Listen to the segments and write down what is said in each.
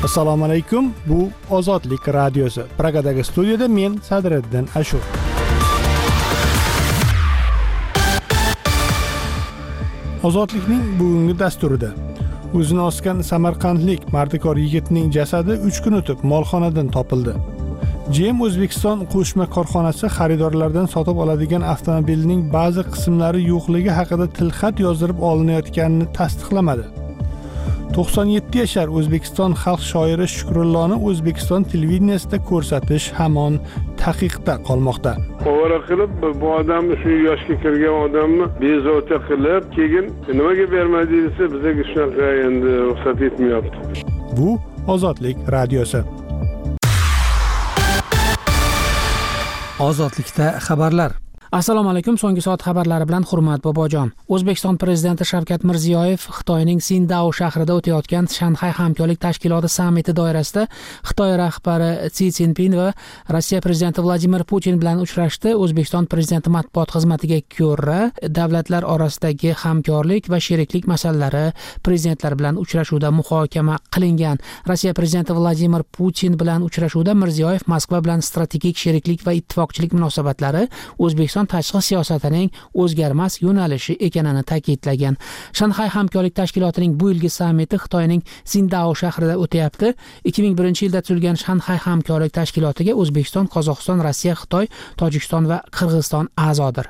Assalomu alaykum. Bu Ozodlik radiosi. Pragadagi studiyada men Sadriddin Ashur. Ozodlikning bugungi dasturida o'zini osgan samarqandlik mardikor yigitning jasadi 3 kun o'tib molxonadan topildi. GM O'zbekiston qo'shma korxonasi xaridorlardan sotib oladigan avtomobilning ba'zi qismlari yo'qligi haqida tilxat yozdirib olinayotganini tasdiqlamadi. 97 yashar O'zbekiston xalq shoiri Shukrulloni O'zbekiston televideniyasida ko'rsatish hamon taqiqda qolmoqda. Ovora qilib bu odamni shu yoshga kirgan odamni bezovta qilib, keyin nimaga bermadingiz bizga shunaqa endi ruxsat etmayapti. Bu Ozodlik radiosi. Ozodlikda xabarlar. Assalomu alaykum. So'nggi soat xabarlari bilan Hurmat Bobojon. O'zbekiston prezidenti Shavkat Mirziyoyev Xitoyning Sindao shahrida o'tayotgan Shanxay hamkorlik tashkiloti sammiti doirasida Xitoy rahbari Si Szinpin va Rossiya prezidenti Vladimir Putin bilan uchrashdi. O'zbekiston prezidenti matbuot xizmatiga ko'ra, davlatlar orasidagi hamkorlik va sheriklik masalalari prezidentlar bilan uchrashuvda muhokama qilingan. Rossiya prezidenti Vladimir Putin bilan uchrashuvda Mirziyoyev Moskva bilan strategik sheriklik va ittifoqchilik munosabatlari O'zbekiston tashqi siyosatining o'zgarmas yo'nalishi ekanini ta'kidlagan. Shanxay hamkorlik tashkilotining bu yilgi sammiti Xitoyning Sindao shahrida o'tayapti. 2001-yilda tuzilgan Shanxay hamkorlik tashkilotiga O'zbekiston, Qozog'iston, Rossiya, Xitoy, Tojikiston va Qirg'iziston a'zodir.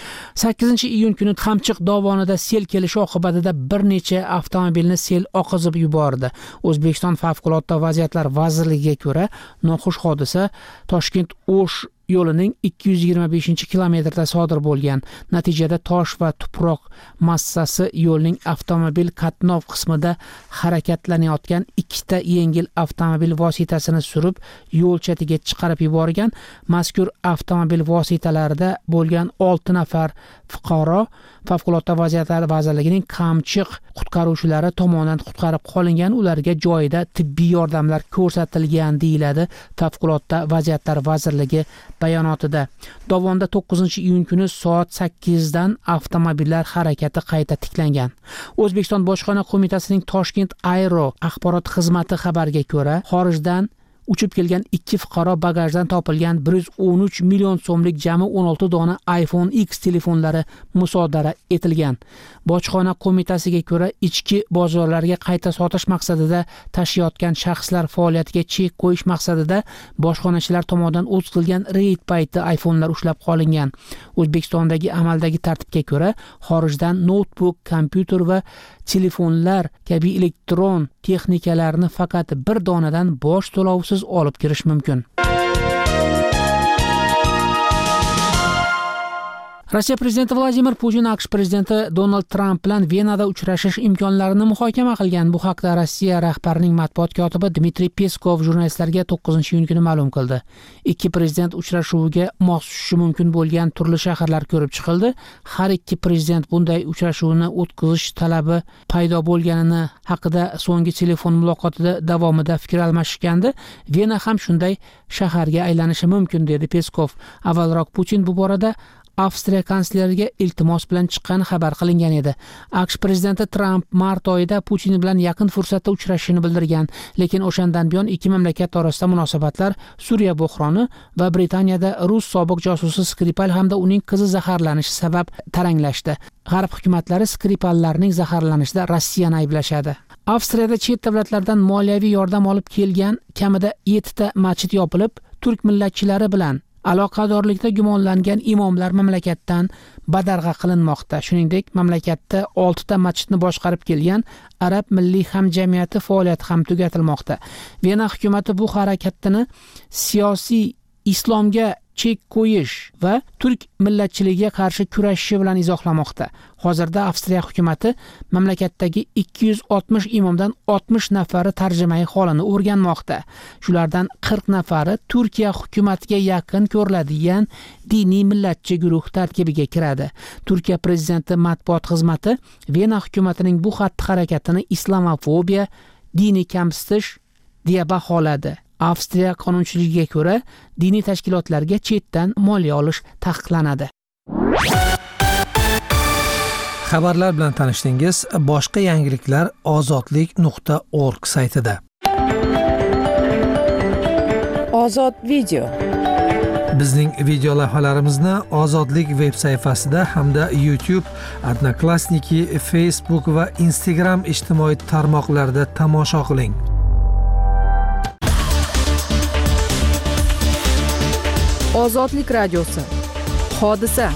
8-iyun kuni Qamchiq dovonida sel kelishi oqibatida bir necha avtomobilni sel oqizib yubordi. O'zbekiston favqulodda vaziyatlar vazirligiga ko'ra, noxush hodisa Toshkent-O'sh yo'lining 225-kilometrda sodir bo'lgan. Natijada tosh va tuproq massasi yo'lning avtomobil qatnov qismida harakatlanayotgan ikkita yengil avtomobil vositasini surib, yo'l chetiga chiqarib yuborgan. Mazkur avtomobil vositalarida bo'lgan 6 nafar fuqaro favqulodda vaziyatlar vazirligining Qamchiq qutqaruvchilari tomonidan qutqarib qolingan. Ularga joyida tibbiy yordamlar ko'rsatilgan, deyiladi favqulodda vaziyatlar vazirligi bayonotida. Dovonda 9-iyun kuni soat 8 dan avtomobillar harakati qayta tiklangan. O'zbekiston Bojxona qo'mitasining Toshkent Aero axborot xizmati xabariga ko'ra, xorijdan uchib kelgan 2 fuqaro bagajdan topilgan 113 million so'mlik jami 16 dona iPhone X telefonlari musodara etilgan. Bojxona qo'mitasiga ko'ra, ichki bozorlarga qayta sotish maqsadida tashiyotgan shaxslar faoliyatiga chek qo'yish maqsadida bojxonachilar tomonidan o'tkazilgan reyd payti iPhone'lar ushlab qolingan. O'zbekistondagi amaldagi tartibga ko'ra, xorijdan notebook, kompyuter va telefonlar kabi elektron texnikalarni faqat bir donadan boj to'lovsiz olib kirish mumkin. Rossiya prezidenti Vladimir Putin AQSh prezidenti Donald Tramp bilan Venada uchrashish imkonlarini muhokama qilgan. Bu haqda Rossiya rahbarining matbuot kotibi Dmitriy Peskov jurnalistlarga 9-iyun kuni ma'lum qildi. Ikki prezident uchrashuviga mos tushishi mumkin bo'lgan turli shaharlar ko'rib chiqildi. Har ikki prezident bunday uchrashuvni o'tkazish talabi paydo bo'lganini haqida so'nggi telefon muloqotida davomida fikr almashishgandi. Vena ham shunday shaharga aylanishi mumkin, dedi Peskov. Avvalroq Putin bu borada Avstriya kansleriga iltimos bilan chiqqani xabar qilingan edi. AQSh prezidenti Tramp mart oyida Putin bilan yaqin fursatda uchrashishini bildirgan, lekin o'shandan buyon ikki mamlakat orasida munosabatlar Suriya bo'hroni va Britaniyada rus sobiq josusi Skripal hamda uning qizi zaharlanishi sabab taranglashdi. G'arb hukumatlari Skripallarning zaharlanishida Rossiyani ayblashadi. Avstriyada chet davlatlardan moliyaviy yordam olib kelgan kamida 7 ta masjid yopilib, turk millatchilari bilan aloqadorlikda gumonlangan imomlar mamlakatdan badarg'a qilinmoqda. Shuningdek, mamlakatda 6 ta masjidni boshqarib kelgan Arab milliy hamjamiyati faoliyati ham tugatilmoqda. Vena hukumati bu harakatini siyosiy islomga chek qo'yish va turk millatchiligiga qarshi kurashishi bilan izohlamoqda. Hozirda Avstriya hukumati mamlakatdagi 260 imomdan 60 nafari tarjimai holini o'rganmoqda. Shulardan 40 nafari Turkiya hukumatiga yaqin ko'riladigan diniy millatchi guruh tarkibiga kiradi. Turkiya prezidenti matbuot xizmati Vena hukumatining bu xatti-harakatini islamofobiya, diniy kamsitish deya baholadi. Avstriya qonunchiligiga ko'ra, diniy tashkilotlarga chetdan moliya olish taqiqlanadi. Xabarlar bilan tanishdingiz. Boshqa yangiliklar ozodlik.org saytida. Ozod video. Bizning video lavhalarimizni Ozodlik veb sayfasida hamda YouTube, Odnoklassniki, Facebook va Instagram ijtimoiy tarmoqlarida tomosha qiling. Ozodlik radiosi. Hodisa.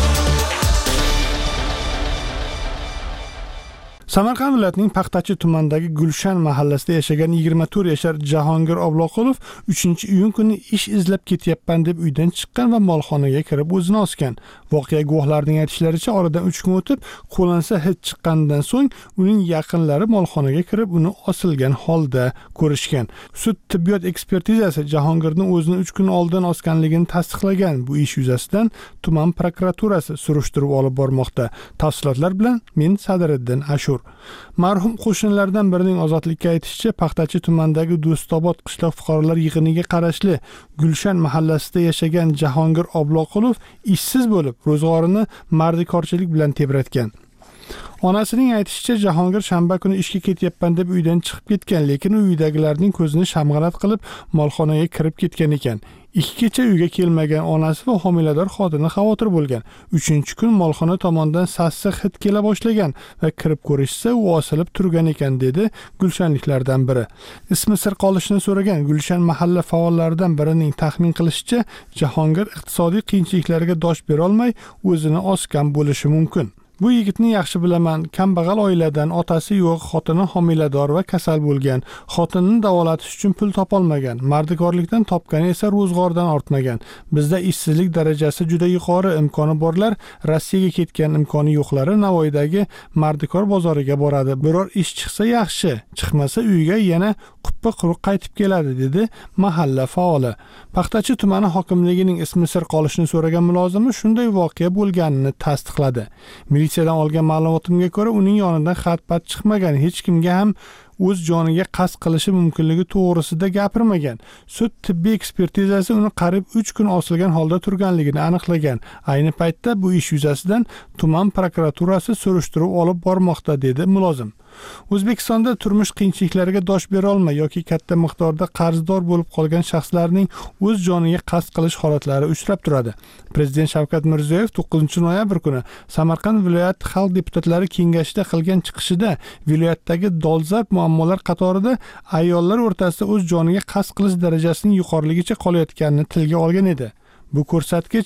Samarqand viloyatining Paxtachi tumanidagi Gulshan mahallasida yashagan 24 yashar Jahongir Obloqulov 3-iyun kuni ish izlab ketyapman deb uydan chiqqan va molxonaga kirib o'zini osgan. Voqea guvohlarining aytishlaricha, oradan 3 kun o'tib, qo'lansa hid chiqqanidan so'ng uning yaqinlari molxonaga kirib uni osilgan holda ko'rishgan. Sud tibbiyot ekspertizasi Jahongirning o'zini 3 kun oldin osganligini tasdiqlagan. Bu ish yuzasidan tuman prokuraturasi surishtiruv olib bormoqda. Tafsilotlar bilan men Sadiriddin Ashur. Marhum qo'shnilardan birining Ozodlikka aytishicha, Paxtachi tumanidagi Do'stobod qishloq fuqarolar yig'iniga qarashli Gulshan mahallasida yashagan Jahongir Obloqulov ishsiz bo'lib, ro'zg'orini mardikorchilik bilan tebratgan. Onasining aytishicha, Jahongir shanba kuni ishga ketyapman deb uydan chiqib ketgan, lekin uydagilarning ko'zini shamg'alat qilib molxonaga kirib ketgan ekan. 2 kecha uyga kelmagan onasi va homilador xotini xavotir bo'lgan. 3-kun molxona tomonidan sassiq hid kela boshlagan va kirib ko'rishsa, u osilib turgan ekan, dedi gulshanliklardan biri. Ismi sir qolishini so'ragan Gulshan mahalla faollaridan birining taxmin qilishicha, Jahongir iqtisodiy qiyinchiliklarga dosh bera olmay o'zini osgan bo'lishi mumkin. Bu yigitni yaxshi bilaman. Kambag'al oiladan, otasi yo'q, xotini homilador va kasal bo'lgan. Xotinini davolatish uchun pul topolmagan. Mardikorlikdan topgani esa ro'zg'ordan ortmagan. Bizda ishsizlik darajasi juda yuqori, imkoni borlar Rossiyaga ketgan, imkoni yo'qlari Navoiydagi mardikor bozoriga boradi. Biror ish chiqsa yaxshi, chiqmasa uyga yana quppa quruq qaytib keladi, dedi mahalla faoli. Paxtachi tumani hokimligining ismi sir qolishini so'ragan mulozimi shunday voqea bo'lganini tasdiqladi. Militsiyadan olgan ma'lumotimga ko'ra, uning yonidan xat-pat chiqmagan, hech kimga ham o'z joniga qasd qilishi mumkinligi to'g'risida gapirmagan. Sud tibbiy ekspertizasi uni qarib 3 kun osilgan holda turganligini aniqlagan. Ayni paytda bu ish yuzasidan tuman prokuraturasi surishtiruv olib bormoqda, dedi mulozim. O'zbekistonda turmush qiyinchiliklariga dosh bera olmay yoki katta miqdorda qarzdor bo'lib qolgan shaxslarning o'z joniga qasd qilish holatlari uchrab turadi. Prezident Shavkat Mirziyoyev 9-noyabr kuni Samarqand viloyat xalq deputatlari kengashida qilgan chiqishida viloyatdagi dolzarb muammolar qatorida ayollar o'rtasida o'z joniga qasd qilish darajasining yuqoriligicha qolayotganini tilga olgan edi. Bu ko'rsatkich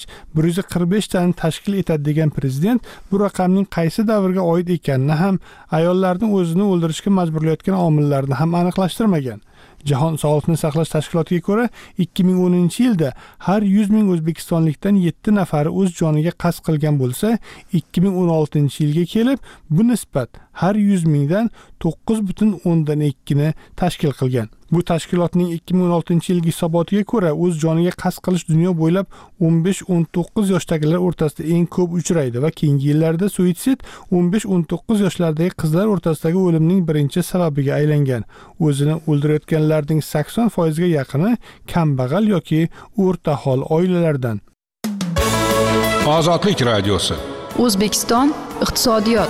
145 tani tashkil etadi degan prezident bu raqamning qaysi davrga oid ekanini ham, ayollarning o'zini o'ldirishga majburlayotgan omillarni ham aniqlashtirmagan. Jahon sog'liqni saqlash tashkilotiga ko'ra, 2010-yilda har 100 ming o'zbekistonlikdan 7 nafari o'z joniga qasd qilgan bo'lsa, 2016-yilga kelib bu nisbat har 100 mingdan 9,2 ni tashkil qilgan. Bu tashkilotning 2016-yilgi hisobotiga ko'ra, o'z joniga qasd qilish dunyo bo'ylab 15-19 yoshdagilar o'rtasida eng ko'p uchraydi va keyingi yillarda suitsid 15-19 yoshlardagi qizlar o'rtasidagi o'limning birinchi sababiga aylangan. O'zini o'ldirayotganlarning 80% ga yaqini kambag'al yoki o'rta hol oilalardan. Ozodlik radiosi. O'zbekiston iqtisodiyot.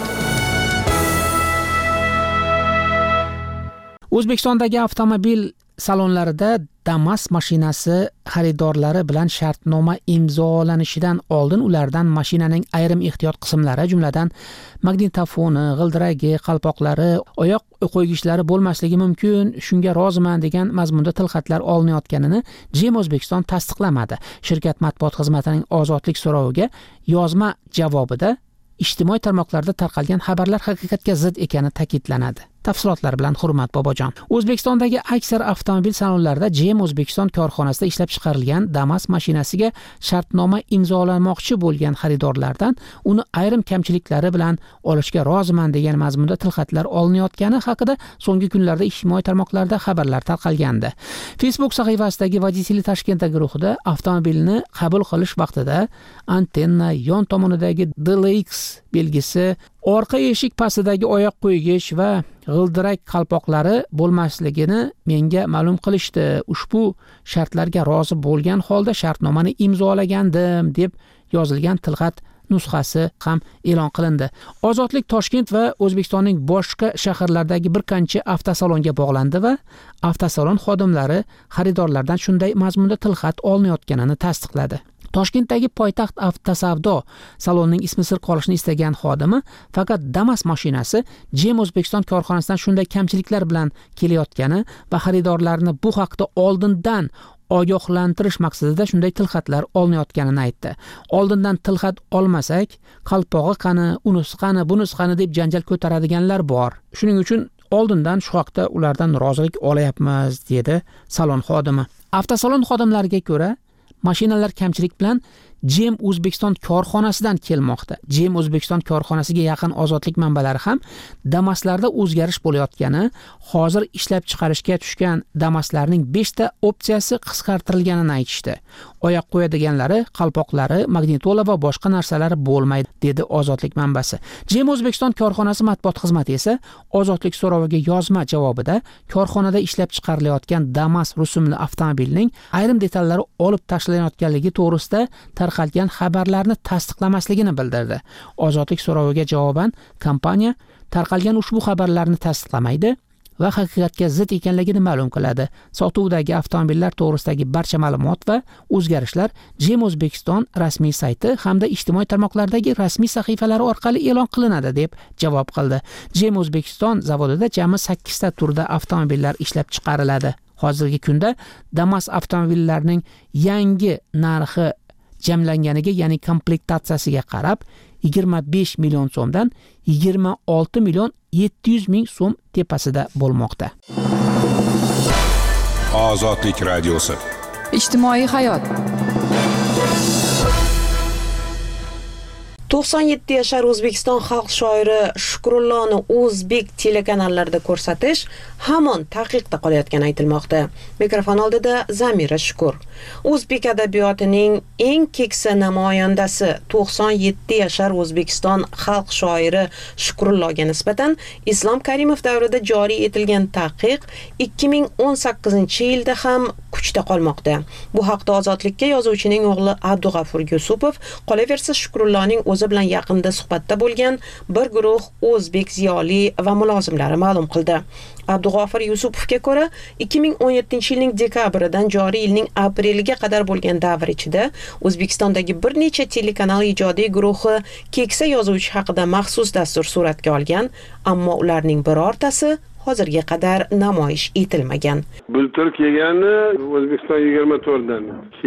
O'zbekistondagi avtomobil salonlarida Damas mashinasi xaridorlari bilan shartnoma imzolanishidan oldin ulardan mashinaning ayrim ehtiyot qismlari, jumladan magnitofoni, g'ildiragi, qalpoqlari, oyoq qo'ygichlari bo'lmasligi mumkin, shunga roziman degan mazmunda tilxatlar olinayotganini JEM O'zbekiston tasdiqlamadi. Shirkat matbuot xizmatining ozodlik so'roviga yozma javobida ijtimoiy tarmoqlarda tarqalgan xabarlar haqiqatga zid ekani ta'kidlanadi. Tafsilotlar bilan Hurmat Bobojon. O'zbekistondagi aksar avtomobil salonlarida JEM O'zbekiston korxonasida ishlab chiqarilgan Damas mashinasiga shartnoma imzolanmoqchi bo'lgan xaridorlardan uni ayrim kamchiliklari bilan olishga roziman degan mazmunda tilxatlar olinayotgani haqida so'nggi kunlarda ijtimoiy tarmoqlarda xabarlar tarqalgandi. Facebook sahifasidagi Vodители Tashkent guruhida avtomobilni qabul qilish vaqtida antenna, yon tomonidagi DLX belgisi, orqa eshik pastidagi oyoq qo'ygich va g'ildirak qalpoqlari bo'lmasligini menga ma'lum qilishdi. Ushbu shartlarga rozi bo'lgan holda shartnomani imzolagandim deb yozilgan tilxat nusxasi ham e'lon qilindi. Ozodlik Toshkent va O'zbekistonning boshqa shaharlaridagi bir qancha avtosalonga bog'landi va avtosalon xodimlari xaridorlardan shunday mazmunda tilxat olinayotganini tasdiqladi. Toshkentdagi Poytaxt avtosavdo salonining ismi sir qolishini istagan xodimi faqat Damas mashinasi GM O'zbekiston korxonasidan shunday kamchiliklar bilan kelayotgani va xaridorlarni bu haqda oldindan ogohlantirish maqsadida shunday tilxatlar olinayotganini aytdi. Oldindan tilxat olmasak, qalpog'i qani, unisi qani, bunisi qani deb janjal ko'taradiganlar bor. Shuning uchun oldindan shu haqda ulardan rozilik olayapmiz, dedi salon xodimi. Avtosalon xodimlariga ko'ra, mashinalar kamchilik bilan GM O'zbekiston korxonasidan kelmoqda. GM O'zbekiston korxonasiga yaqin ozodlik manbalari ham Damaslarda o'zgarish bo'layotgani, hozir ishlab chiqarishga tushgan Damaslarning 5 ta opsiyasi qisqartirilganini aytishdi. Oyoq qo'yadiganlari, qalpoqlari, magnitola va boshqa narsalari bo'lmaydi, dedi ozodlik manbasi. GM O'zbekiston korxonasi matbuot xizmati esa ozodlik so'roviga yozma javobida korxonada ishlab chiqarilayotgan Damas rusumli avtomobilning ayrim detallari olib tashlanayotganligi to'g'risida tarqalgan xabarlarni tasdiqlamasligini bildirdi. Ozodlik so'roviga javoban kompaniya tarqalgan ushbu xabarlarni tasdiqlamaydi va haqiqatga zid ekanligini ma'lum qiladi. Sotuvdagi avtomobillar to'g'risidagi barcha ma'lumot va o'zgarishlar GM O'zbekiston rasmiy sayti hamda ijtimoiy tarmoqlardagi rasmiy sahifalari orqali e'lon qilinadi, deb javob qildi. GM O'zbekiston zavodida jami 8 ta turda avtomobillar ishlab chiqariladi. Hozirgi kunda Damas avtomobillarining yangi narxi jamlanganiga, ya'ni komplektatsiyasiga qarab 25 million so'mdan 26 million 700 ming so'm tepasida bo'lmoqda. Ozodlik radiosi. Ijtimoiy hayot. 97 yashar O'zbekiston xalq shoiri Shukrullohni o'zbek telekanallarida ko'rsatish hamon taqiqda qolayotgani aytilmoqda. Mikrofon oldida Zamira Shukur. O'zbek adabiyotining eng keksa namoyandasi 97 yashar O'zbekiston xalq shoiri Shukrullohga nisbatan Islom Karimov davrida joriy etilgan taqiq 2018-yilda ham kuchda qolmoqda. Bu haqda Ozodlikka yozuvchining o'g'li Abdug'afur Yusupov, qolaversa Shukrullohning o'zi bilan yaqinda suhbatda bo'lgan bir guruh o'zbek ziyoli va mulozimlari ma'lum qildi. Abdug'afur Yusupovga ko'ra, 2017-yilning dekabridan joriy yilning apreliga qadar bo'lgan davr ichida O'zbekistondagi bir necha telekanal ijodiy guruhi keksa yozuvchi haqida maxsus dastur suratga olgan, ammo ularning birortasi hozirga qadar namoyish etilmagan. Bultur kelgani O'zbekiston 24dan.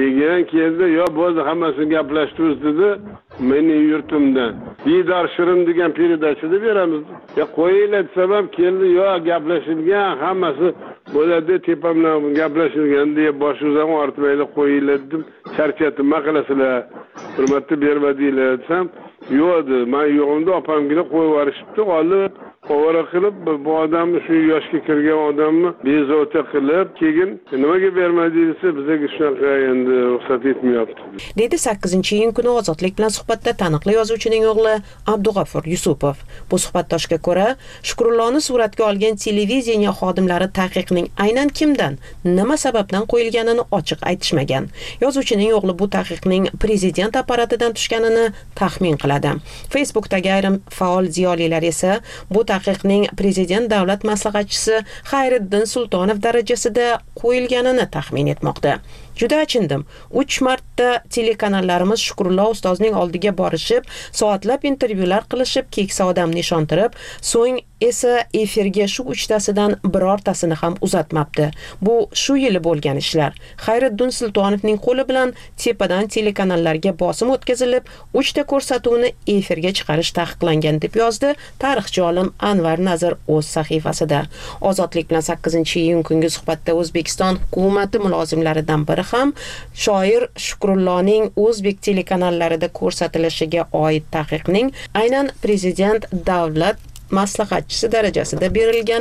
Keldi, yo bo'ldi, hammasini gaplashtiramiz dedi. Mening yurtimdan. Didor Shirin degan peredachida beramiz. Ya qo'yinglar desam ham keldi, yo gaplashilgan, hammasi bo'ladi, tepamdan gaplashilgan deb boshimdan ortmaylar, qo'yinglar dedim. Charchatib, nima qilasizlar? Hurmatni bermadinglar desam, yo'q, men yo'g'imda opamgina qo'yib yuborishibdi, olib ovora qilib, bu odamni, shu yoshga kirgan odamni bezovta qilib, keyin nimaga bermadingiz, bizga shunaqa endi ruxsat etmayapti, dedi 8-iyun kuni Ozodlik bilan suhbatda taniqli yozuvchining o'g'li Abdug'afur Yusupov. Bu suhbatdoshga ko'ra, Shukrullohni suratga olgan televiziya xodimlari taqiqning aynan kimdan, nima sababdan qo'yilganini ochiq aytishmagan. Yozuvchining o'g'li bu taqiqning prezident apparatidan tushganini taxmin qiladi. Facebookdagi ayrim faol ziyolilar esa bu taqiqning prezident davlat maslahatchisi Xayriddin Sultonov darajasida qo'yilganini taxmin etmoqda. Juda achindim. 3 marta telekanallarimiz Shukrulloh ustozning oldiga borishib, soatlab intervyular qilishib, keksa odamni ishontirib, so'ng esa efirga shu 3tasidan birortasini ham uzatmabdi. Bu shu yili bo'lgan ishlar. Xayriddin Sultonovning qo'li bilan tepadan telekanallarga bosim o'tkazilib, 3 ta ko'rsatuvni efirga chiqarish taqiqlangan, deb yozdi tarixchi olim Anvar Nazir o'z sahifasida. Ozodlik bilan 8-iyun kungi suhbatda O'zbekiston hukumati mulozimlaridan biri ham shoir Shukrullohning o'zbek telekanallarida ko'rsatilishiga oid taqiqning aynan prezident davlat maslahatchisi darajasida berilganini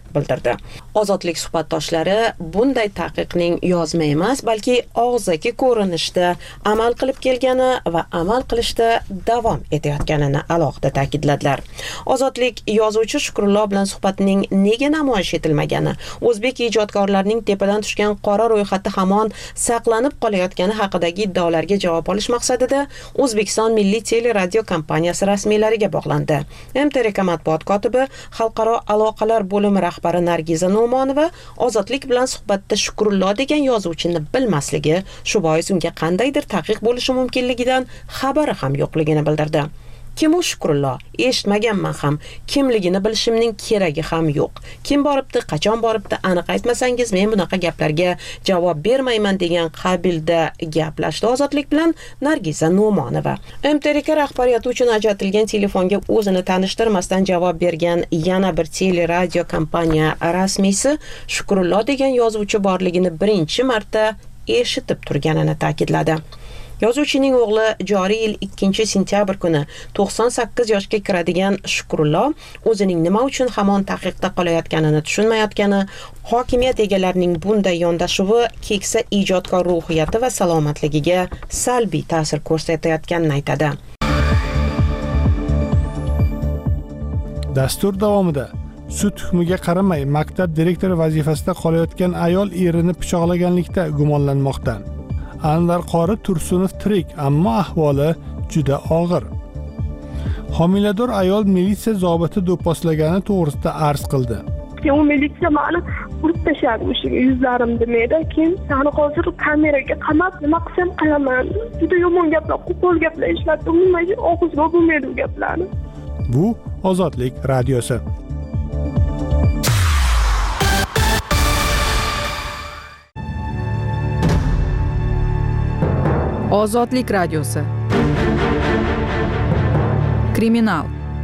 bildirdi. Ozodlik suhbatdoshlari bunday taqiqning yozma emas, balki og'zaki ko'rinishda amal qilib kelgani va amal qilishda davom etayotganini alohida ta'kidladilar. Ozodlik yozuvchi Shukrullo bilan suhbatning nega namoyish etilmagani, o'zbek ijodkorlarining tepadan tushgan qora ro'yxati hamon saqlanib qolayotgani haqidagi iddaolarga javob olish maqsadida O'zbekiston Milliy teleradio kompaniyasi rasmiylariga bog'landi. MTRK matbuot kotibi, xalqaro aloqalar bo'limi rahbari Nargiza No'monova ozodlik bilan suhbatda Shukrullo degan yozuvchini bilmasligi, shu bois unga qandaydir taqiq bo'lishi mumkinligidan xabari ham yo'qligini bildirdi. Kim u Shukrullo? Eshitmaganman ham. Kimligini bilishimning keragi ham yo'q. Kim boribdi, qachon boribdi, aniq aytmasangiz men bunaqa gaplarga javob bermayman degan qabilda gaplashdi ozodlik bilan Nargiza No'monova. MTRK rahbariyati uchun ajratilgan telefonga o'zini tanishtirmasdan javob bergan yana bir teleradio kompaniya rasmiysi Shukrullo degan yozuvchi borligini birinchi marta eshitib turganini ta'kidladi. Yozuvchining o'g'li joriy yil 2-sentyabr kuni 98 yoshga kiradigan Shukrullo o'zining nima uchun hamon taqiqda qolayotganini tushunmayotgani, hokimiyat egalarining bunday yondashuvi keksa ijodkor ruhiyati va salomatligiga salbiy ta'sir ko'rsatayotganini aytadi. Dastur davomida sud hukmiga qaramay maktab direktori vazifasida qolayotgan ayol erini pichoqlaganlikda gumonlanmoqda. Anvar Qori Tursunov tirik, ammo ahvoli juda og'ir. Homilador ayol militsiya zobiti do'pposlagani to'g'risida arz qildi. U militsiya meni urib tashladi, o'shaga yuzlarim demaydi. Keyin seni hozir kameraga qamab nima qilsam qilaman. Juda yomon gaplar, qo'pol gaplar ishlatdi. Umuman og'izga bo'lmaydi u gaplarni. Bu Ozodlik radiosi. Ozodlik radiosi. Kriminal.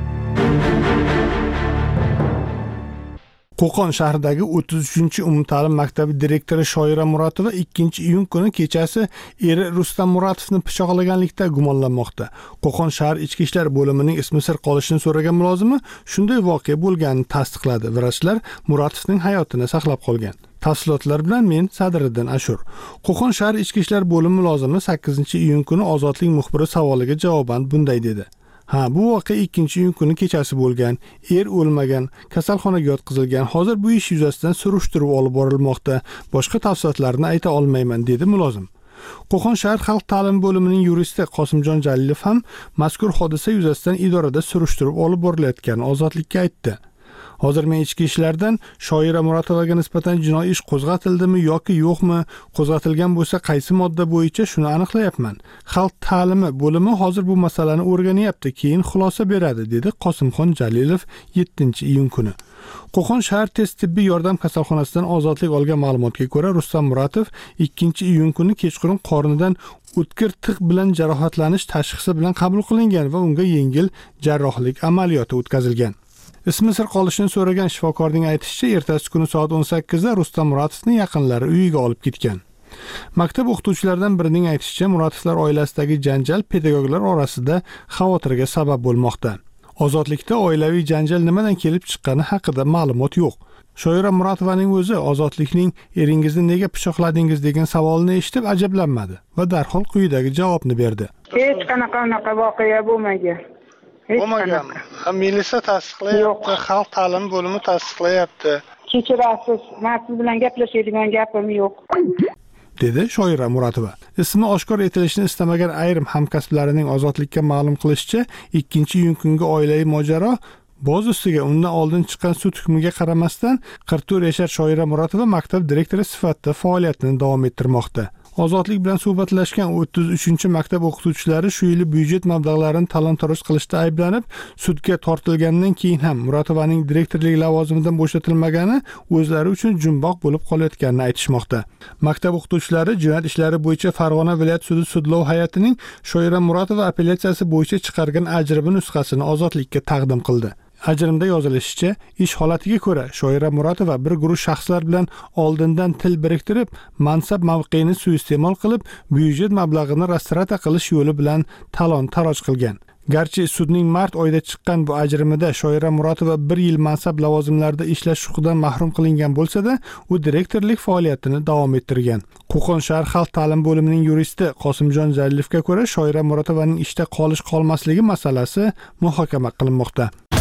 Qo'qon shahridagi 33-umumta'lim maktabi direktori Shoira Muratova 2-iyun kuni kechasi eri Rustam Muratovni pichoqlaganlikda gumonlanmoqda. Qo'qon shahar ichki ishlar bo'limining ismi sir qolishini so'ragan mulozimi shunday voqea bo'lganini tasdiqladi. Vrachlar Muratovning hayotini saqlab qolgan. Tafsilotlar bilan men Sadriddin Ashur. Qo'qon shahar ichki ishlar bo'limi mulozimi 8-iyun kuni Ozodlik muxbiri savoliga javoban bunday dedi. Bu voqea 2-iyun kuni kechasi bo'lgan. Er o'lmagan, kasalxonaga yotqizilgan. Hozir bu ish yuzasidan surishtiruv olib borilmoqda. Boshqa tafsilotlarni ayta olmayman, dedi mulozim. Qo'qon shahar xalq ta'limi bo'limining yuristi Qosimjon Jalilov ham mazkur hodisa yuzasidan idorada surishtiruv olib borilayotganini Ozodlikka aytdi. Hozir men ichki ishlardan Shoira Muratovaga nisbatan jinoiy ish qo'zg'atildimi yoki yo'qmi, qo'zg'atilgan bo'lsa qaysi modda bo'yicha shuni aniqlayapman. Xalq ta'limi bo'limi hozir bu masalani o'rganyapti, keyin xulosa beradi, dedi Qosimxon Jalilov 7-iyun kuni. Qo'qon shahar tez tibbiy yordam kasalxonasidan Ozodlik olgan ma'lumotga ko'ra, Rustam Muratov 2-iyun kuni kechqurun qornidan o'tkir tig' bilan jarohatlanish tashxisi bilan qabul qilingan va unga yengil jarrohlik amaliyoti o'tkazilgan. Ismi sir qolishini so'ragan shifokorning aytishicha, ertasi kuni soat 18 da Rustam Muratovni yaqinlari uyiga olib ketgan. Maktab o'qituvchilaridan birining aytishicha, Muratovlar oilasidagi janjal pedagoglar orasida xavotirga sabab bo'lmoqda. Ozodlikda oilaviy janjal nimadan kelib chiqqani haqida ma'lumot yo'q. Shoira Muratovaning o'zi Ozodlikning eringizni nega pichoqladingiz degan savolni eshitib ajablanmadi va darhol quyidagi javobni berdi. Hech qanaqa voqea bo'lmagan. Bo'lmagan. Militsiya tasdiqlayapti, xalq ta'limi bo'limi tasdiqlayapti. Kechirasiz, men siz bilan gaplashadigan gapim yo'q, dedi Shoira Muratova. Ismi oshkor etilishini istamagan ayrim hamkasblarining Ozodlikka ma'lum qilishicha, 2-iyun kungi oilaviy mojaro boz ustiga undan oldin chiqqan sud hukmiga qaramasdan 44 yashar Shoira Muratova maktab direktori sifatida faoliyatini davom ettirmoqda. Ozodlik bilan suhbatlashgan 33-maktab o'qituvchilari shu yil byudjet mablag'larini talon-taroj qilishda ayblanib, sudga tortilgandan keyin ham Muratovaning direktorlik lavozimidan bo'shatilmagani o'zlari uchun jumboq bo'lib qolayotganini aytishmoqda. Maktab o'qituvchilari jinoyat ishlari bo'yicha Farg'ona viloyat sudi sudlov hay'atining Shoira Muratova apellyatsiyasi bo'yicha chiqargan ajribi nusxasini Ozodlikka taqdim qildi. Ajrimda yozilishicha, ish holatiga ko'ra Shoira Muratova bir guruh shaxslar bilan oldindan til biriktirib, mansab mavqeini suiiste'mol qilib, byudjet mablag'ini rastrata qilish yo'li bilan talon-taroj qilgan. Garchi sudning mart oyida chiqqan bu ajrimida Shoira Muratova 1 yil mansab lavozimlarida ishlash huquqidan mahrum qilingan bo'lsa-da, u direktorlik faoliyatini davom ettirgan. Qo'qon shahar xalq ta'lim bo'limining yuristi Qosimjon Zalilovga ko'ra, Shoira Muratovaning ishda qolish-qolmasligi masalasi muhokama qilinmoqda.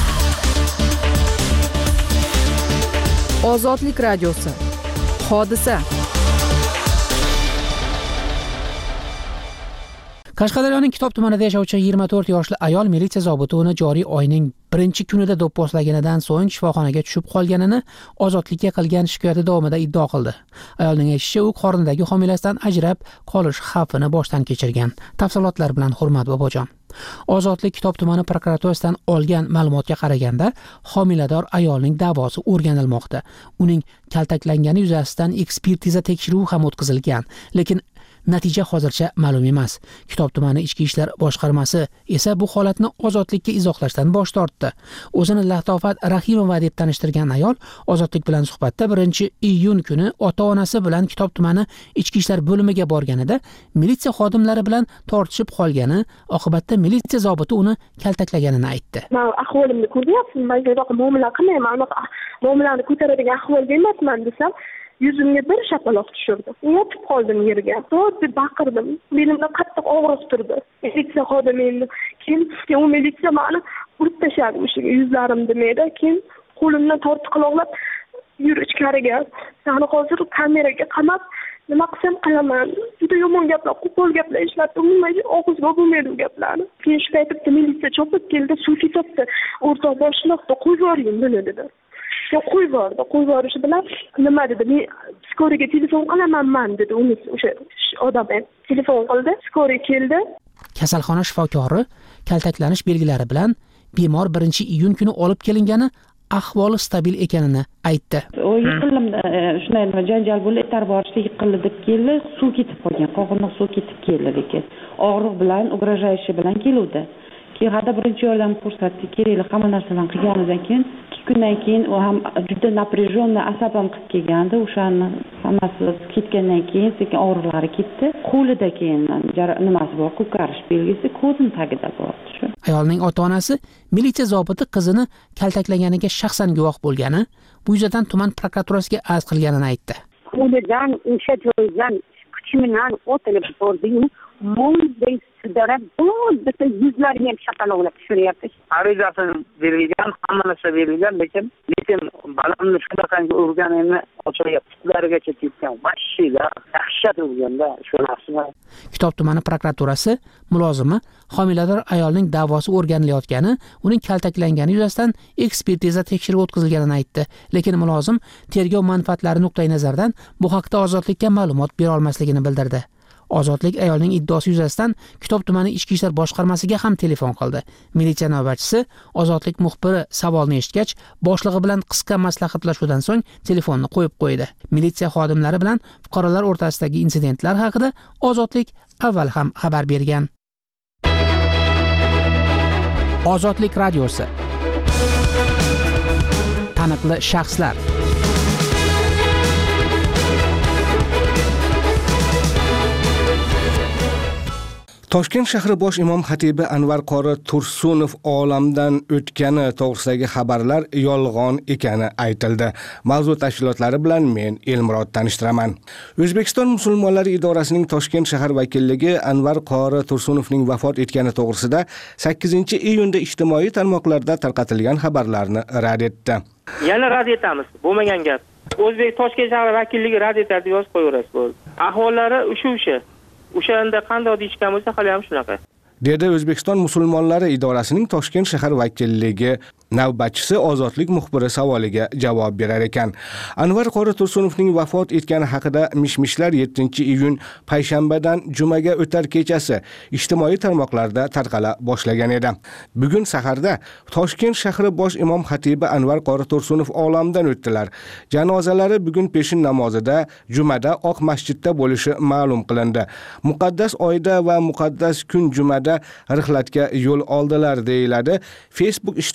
Ozodlik radiosi. Hodisa. Qashqadaryoning Kitob tumanida yashovchi 24 yoshli ayol militsiya zobiti uni joriy oyning 1-kunida do'pposlaganidan so'ng shifoxonaga tushib qolganini ozodlikka qilgan shikoyati davomida iddao qildi. Ayolning aytishicha, u qornidagi homilasidan ajrab qolish xavfini boshdan kechirgan. Tafsilotlar bilan Hurmat bobojon. Ozodlik Kitob tumani prokuraturasidan olgan ma'lumotga qaraganda, homilador ayolning da'vosi o'rganilmoqda. Uning kaltaklangani yuzasidan ekspertiza tekshiruvi ham o'tkazilgan, lekin natija hozircha ma'lum emas. Kitob tumani ichki ishlar boshqarmasi esa bu holatni ozodlikka izohlashdan bosh tortdi. O'zini Lahtofat Rahimova deb tanishtirgan ayol Ozodlik bilan suhbatda 1-iyun kuni ota-onasi bilan Kitob tumani ichki ishlar bo'limiga borganida militsiya xodimlari bilan tortishib qolgani, oqibatda militsiya zobiti uni kaltaklaganini aytdi. Men ahvolimni ko'ryapsiz, men bunaqa muomala qilmayman, muomalani ko'taradigan ahvolda emasman desam, yuzimga bir shapaloq tushirdi. Yotib qoldim yerga. Deb baqirdim. Belimda qattiq og'riq turdi. Militsiya xodimi endi. Keyin u militsiya meni urib tashladi o'shaga yuzlarimni mayda. Keyin qo'limdan tortib quloqlab yur ichkariga. Seni hozir kameraga qamab nima qilsam qilaman. Juda yomon gaplar, qo'pol gaplar ishlatdi. Umuman og'izga bo'lmaydi u gaplarni. Keyin shu paytda militsiya chopib keldi, suv ketibdi. O'rtoq boshliqda qo'yib yuboring buni dedi. Qo'yib yuborishi bilan nima dedi, men skoriga telefon qilaman dedi. O'sha odam telefon qildi, skori keldi. Kasalxona shifokori kaltaklanish belgilari bilan bemor 1-iyun kuni olib kelingani, ahvoli stabil ekanini aytdi. Yiqildim, shunday janjal bo'lib, itarib borishda yiqildi deb keldi, suv ketib qolgan, qog'indiq suv ketib keldi lekin og'riq bilan, ugrajayishi bilan keluvdi. Keyin hada birinchi yordam ko'rsatdi, kerakli hamma narsalarni qilganimizdan keyin 2 kundan keyin u ham juda напряжённый asabim qilib kelgandi. O'shani hammasi ketgandan keyin sekin og'riqlari ketdi. Qo'lida keyin nimasi bor, ko'karish belgisi ko'zim tagida bor. Ayolning ota-onasi militsiya zobiti qizini kaltaklaganiga shaxsan guvoh bo'lgani, bu yuzasidan tuman prokuraturasiga arz qilganini aytdi. Qo'lidan o'sha joydan kuchi bilan otilib bordi-yu, mo'ldek sidarab, bitta yuzlariga ham shapaloqlab tushiryapti. Arizasi berilgan, hamma narsa berilgan, lekin balamni shunaqangi urganini ochayapti. Ulargacha ketgan. Mashina dahshat urganda shu narsani. Kitob tumani prokuraturasi mulozimi homilador ayolning da'vosi o'rganilayotgani, uning kaltaklangani yuzasidan ekspertiza tekshiruvi o'tkazilganini aytdi. Lekin mulozim tergov manfaatlari nuqtai nazaridan bu haqda Ozodlikka ma'lumot bera olmasligini bildirdi. Ozodlik ayolning iddaosi yuzasidan Kitob tumani ichki ishlar boshqarmasiga ham telefon qildi. Militsiya navbatchisi Ozodlik muxbiri savolni eshitgach, boshlig'i bilan qisqa maslahatlashuvdan so'ng telefonni qo'yib qo'ydi. Militsiya xodimlari bilan fuqarolar o'rtasidagi insidentlar haqida Ozodlik avval ham xabar bergan. Ozodlik radiosi. Taniqli shaxslar. Toshkent shahri bosh imom xatibi Anvar qori Tursunov olamdan o'tgani to'g'risidagi xabarlar yolg'on ekani aytildi. Mavzu tafsilotlari bilan men Elmurod tanishtiraman. O'zbekiston musulmonlari idorasining Toshkent shahar vakilligi Anvar qori Tursunovning vafot etgani to'g'risida 8-iyunda ijtimoiy tarmoqlarda tarqatilgan xabarlarni rad etdi. Yana rad etamiz. Bo'lmagan gap. Toshkent shahar vakilligi rad etadi deb yozib qo'yaverasiz bo'ldi. Ahvollari o'sha. O'shanda qanday deyishgan bo'lsa, hali ham shunaqa. dedi O'zbekiston musulmonlari idorasining Toshkent shahar vakilligi navbatchisi Ozodlik muxbiri savoliga javob berar ekan. Anvar qori Tursunovning vafot etgani haqida mishmishlar 7-iyun payshanbadan jumaga o'tar kechasi ijtimoiy tarmoqlarda tarqala boshlagan edi. Bugun saharda Toshkent shahri bosh imom xatibi Anvar qori Tursunov olamdan o'tdilar. Janozalari bugun peshin namozida jumada Oq masjidda bo'lishi ma'lum qilindi. Muqaddas oyda va muqaddas kun jumada rihlatga yo'l oldilar deyiladi Facebook ijtimoiy tarmoq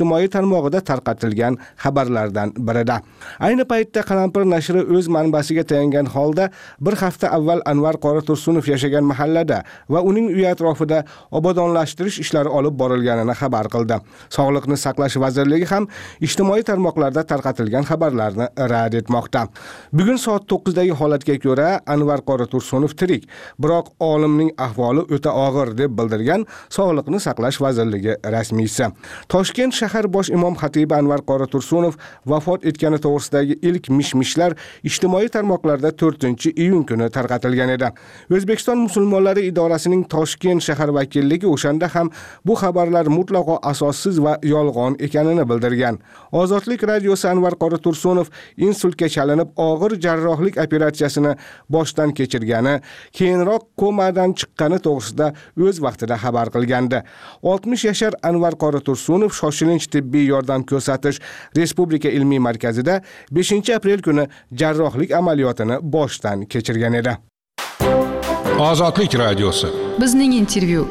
tarmog'ida tarqatilgan xabarlardan birida. Ayni paytda Qalampir nashri o'z manbasiga tayangan holda bir hafta avval Anvar Qori Tursunov yashagan mahallada va uning uyi atrofida obodonlashtirish ishlari olib borilganini xabar qildi. Sog'liqni saqlash vazirligi ham ijtimoiy tarmoqlarda tarqatilgan xabarlarni rad etmoqda. Bugun soat 9dagi holatga ko'ra Anvar Qori Tursunov tirik, biroq olimning ahvoli o'ta og'ir deb bildirgan Sog'liqni saqlash vazirligi rasmiysi. Toshkent shahar bosh imom xatibi Anvar Qori Tursunov vafot etgani to'g'risidagi ilk mish-mishlar ijtimoiy tarmoqlarda 4-iyun kuni tarqatilgan edi. O'zbekiston musulmonlari idorasining Toshkent shahar vakilligi o'shanda ham bu xabarlar mutlaqo asossiz va yolg'on ekanini bildirgan. Ozodlik radiosi Anvar Qori Tursunov insultga chalinib og'ir jarrohlik operatsiyasini boshdan kechirgani, keyinroq komadan chiqqani to'g'risida o'z vaqtida xabar qilgandi. 60 yashar Anvar Qori Tursunov shoshilinch tibbiy yordam ko'rsatish Respublika ilmiy markazida 5-aprel kuni jarrohlik amaliyotini boshdan kechirgan edi. Ozodlik radiosi. Bizning intervyu.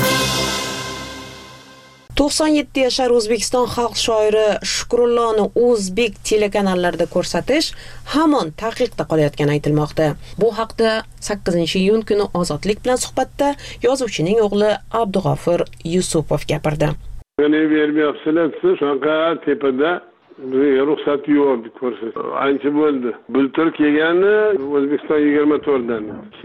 97 yashar O'zbekiston xalq shoiri Shukrulloni o'zbek telekanallarida ko'rsatish hamon taqiqda qolayotgani aytilmoqda. Bu haqda 8-iyun kuni Ozodlik bilan suhbatda yozuvchining o'g'li Abdug'ofur Yusupov gapirdi. Meni bermayapsizlar, shunaqa tepada ruxsat yo'q ko'rsat. Ancha bo'ldi. Bultur kelgani O'zbekiston 24dan.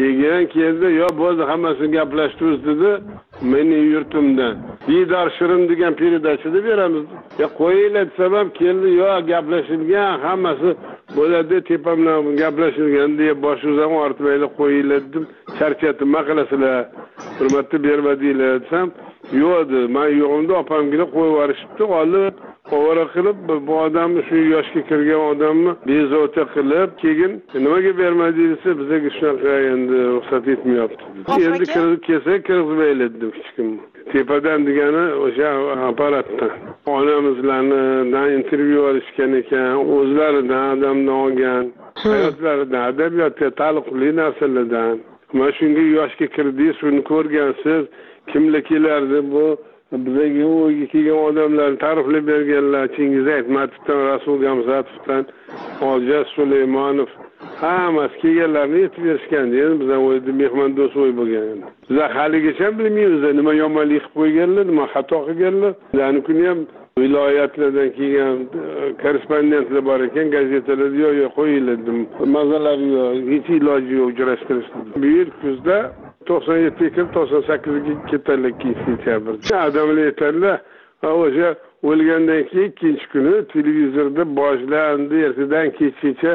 Keldi, yo bo'ldi, hammasini gaplashtiramiz dedi. Meni yurtimdan. Didor Shirin degan peridachida beramiz. Ya qo'yinglar desam keldi, yo gaplashilgan, hammasi bo'ladi, tepamdan gaplashilgan deb boshimdan ortmaylar qo'yinglar dedim. Charchatib, nima qilasizlar? Hurmatni bermadinglar desam, yo'q, men yo'g'imda opamgina qo'yib yuborishibdi, olib ovora qilib, bu odamni shu yoshga kirgan odamni bezovta qilib, keyin nimaga bermadingiz? Bizga shunaqa endi ruxsat etmayapti. Endi kirib kelsa kirgizmaylar dedim hech kim. Tepadan degani o'sha apparatdan. Onamizlardan intervyu olishgan ekan, o'zlaridan odamdan olgan, hayotlaridan, adabiyotga taalluqli narsalardan. Mana shunga yoshga kirdingiz, shuni ko'rgansiz, kimlar kelardi bu bizga o'yga kelgan odamlarni ta'riflab berganlar, Chingiz Aytmatovdan, Rasul Gamzatovdan, Oljaz Sulaymonov, hammasi kelganlarni aytib berishgan. Endi bizdan o'yda mehmondo'st o'y bo'lgan. Bizlar haligacha bilmaymiz, nima yomonlik qilib qo'yganlar, nima xato qilganlar. Ularni kuni ham viloyatlardan kelgan korrespondentlar bor ekan, gazetalarda yo'q qo'yinglar dedim. Mazalari yo'q, hech iloji yo'q uchrashtirishdi. Bu yil kuzda 97 ga 98 ga ketadilar sentyabrda. Odamlar aytadilar, o'sha o'lgandan keyin ikkinchi kuni televizorda boshlandi, ertadan kechgacha.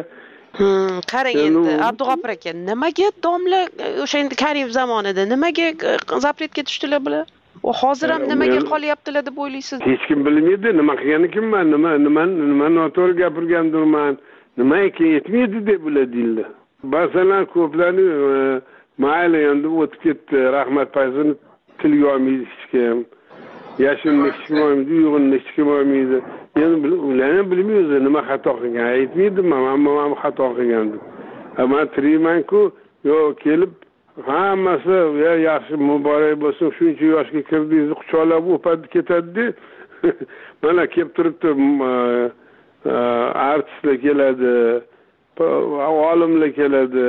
Qarang endi, Abdug'ofur aka, nimaga domla o'sha endi Karimov zamonida nimaga zapretga tushdilar bular? O hozir ham nimaga qolyaptilar deb o'ylaysiz? Hech kim bilmaydi, nima qilgani kimman, nima noto'g'ri gapirgandirman, nima ekan yetmaydi deb ular deydilar. Masalan, ko'plarni mayli endi o'tib ketdi, rahmat paysini tilga olmaydi hech kim. Yashinni hech kim olmaydi, uyg'unni hech kim olmaydi. Endi ularni bilmaymiz, nima xato qilgan. Aytmaydim, men xato qilgandim. Ammo tiriyman-ku, yo'q kelib hammasi yaxshi muborak bo'lsin, shuncha yoshga kirdingiz, quchoqlab o'padi ketadi. Mana kelib turibdi, artistlar keladi, olimlar keladi.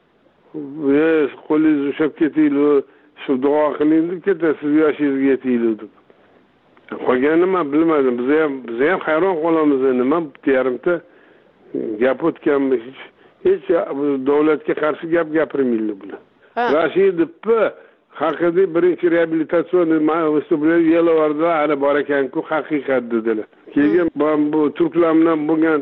Qo'lingiz ushlab ketinglar, shu duo qiling deb ketasiz, yoshingizga yetinglar deb. Qolganini men bilmadim. Biz ham hayron qolamiz, nima yarimta gap o'tganmiz. Hech davlatga qarshi gap gapirmaydi bular. Rashidov haqida birinchi reabilitatsion vыступление Yelovarda ana bor ekan-ku, haqiqat dedilar. Keyin bu turklar bilan bo'lgan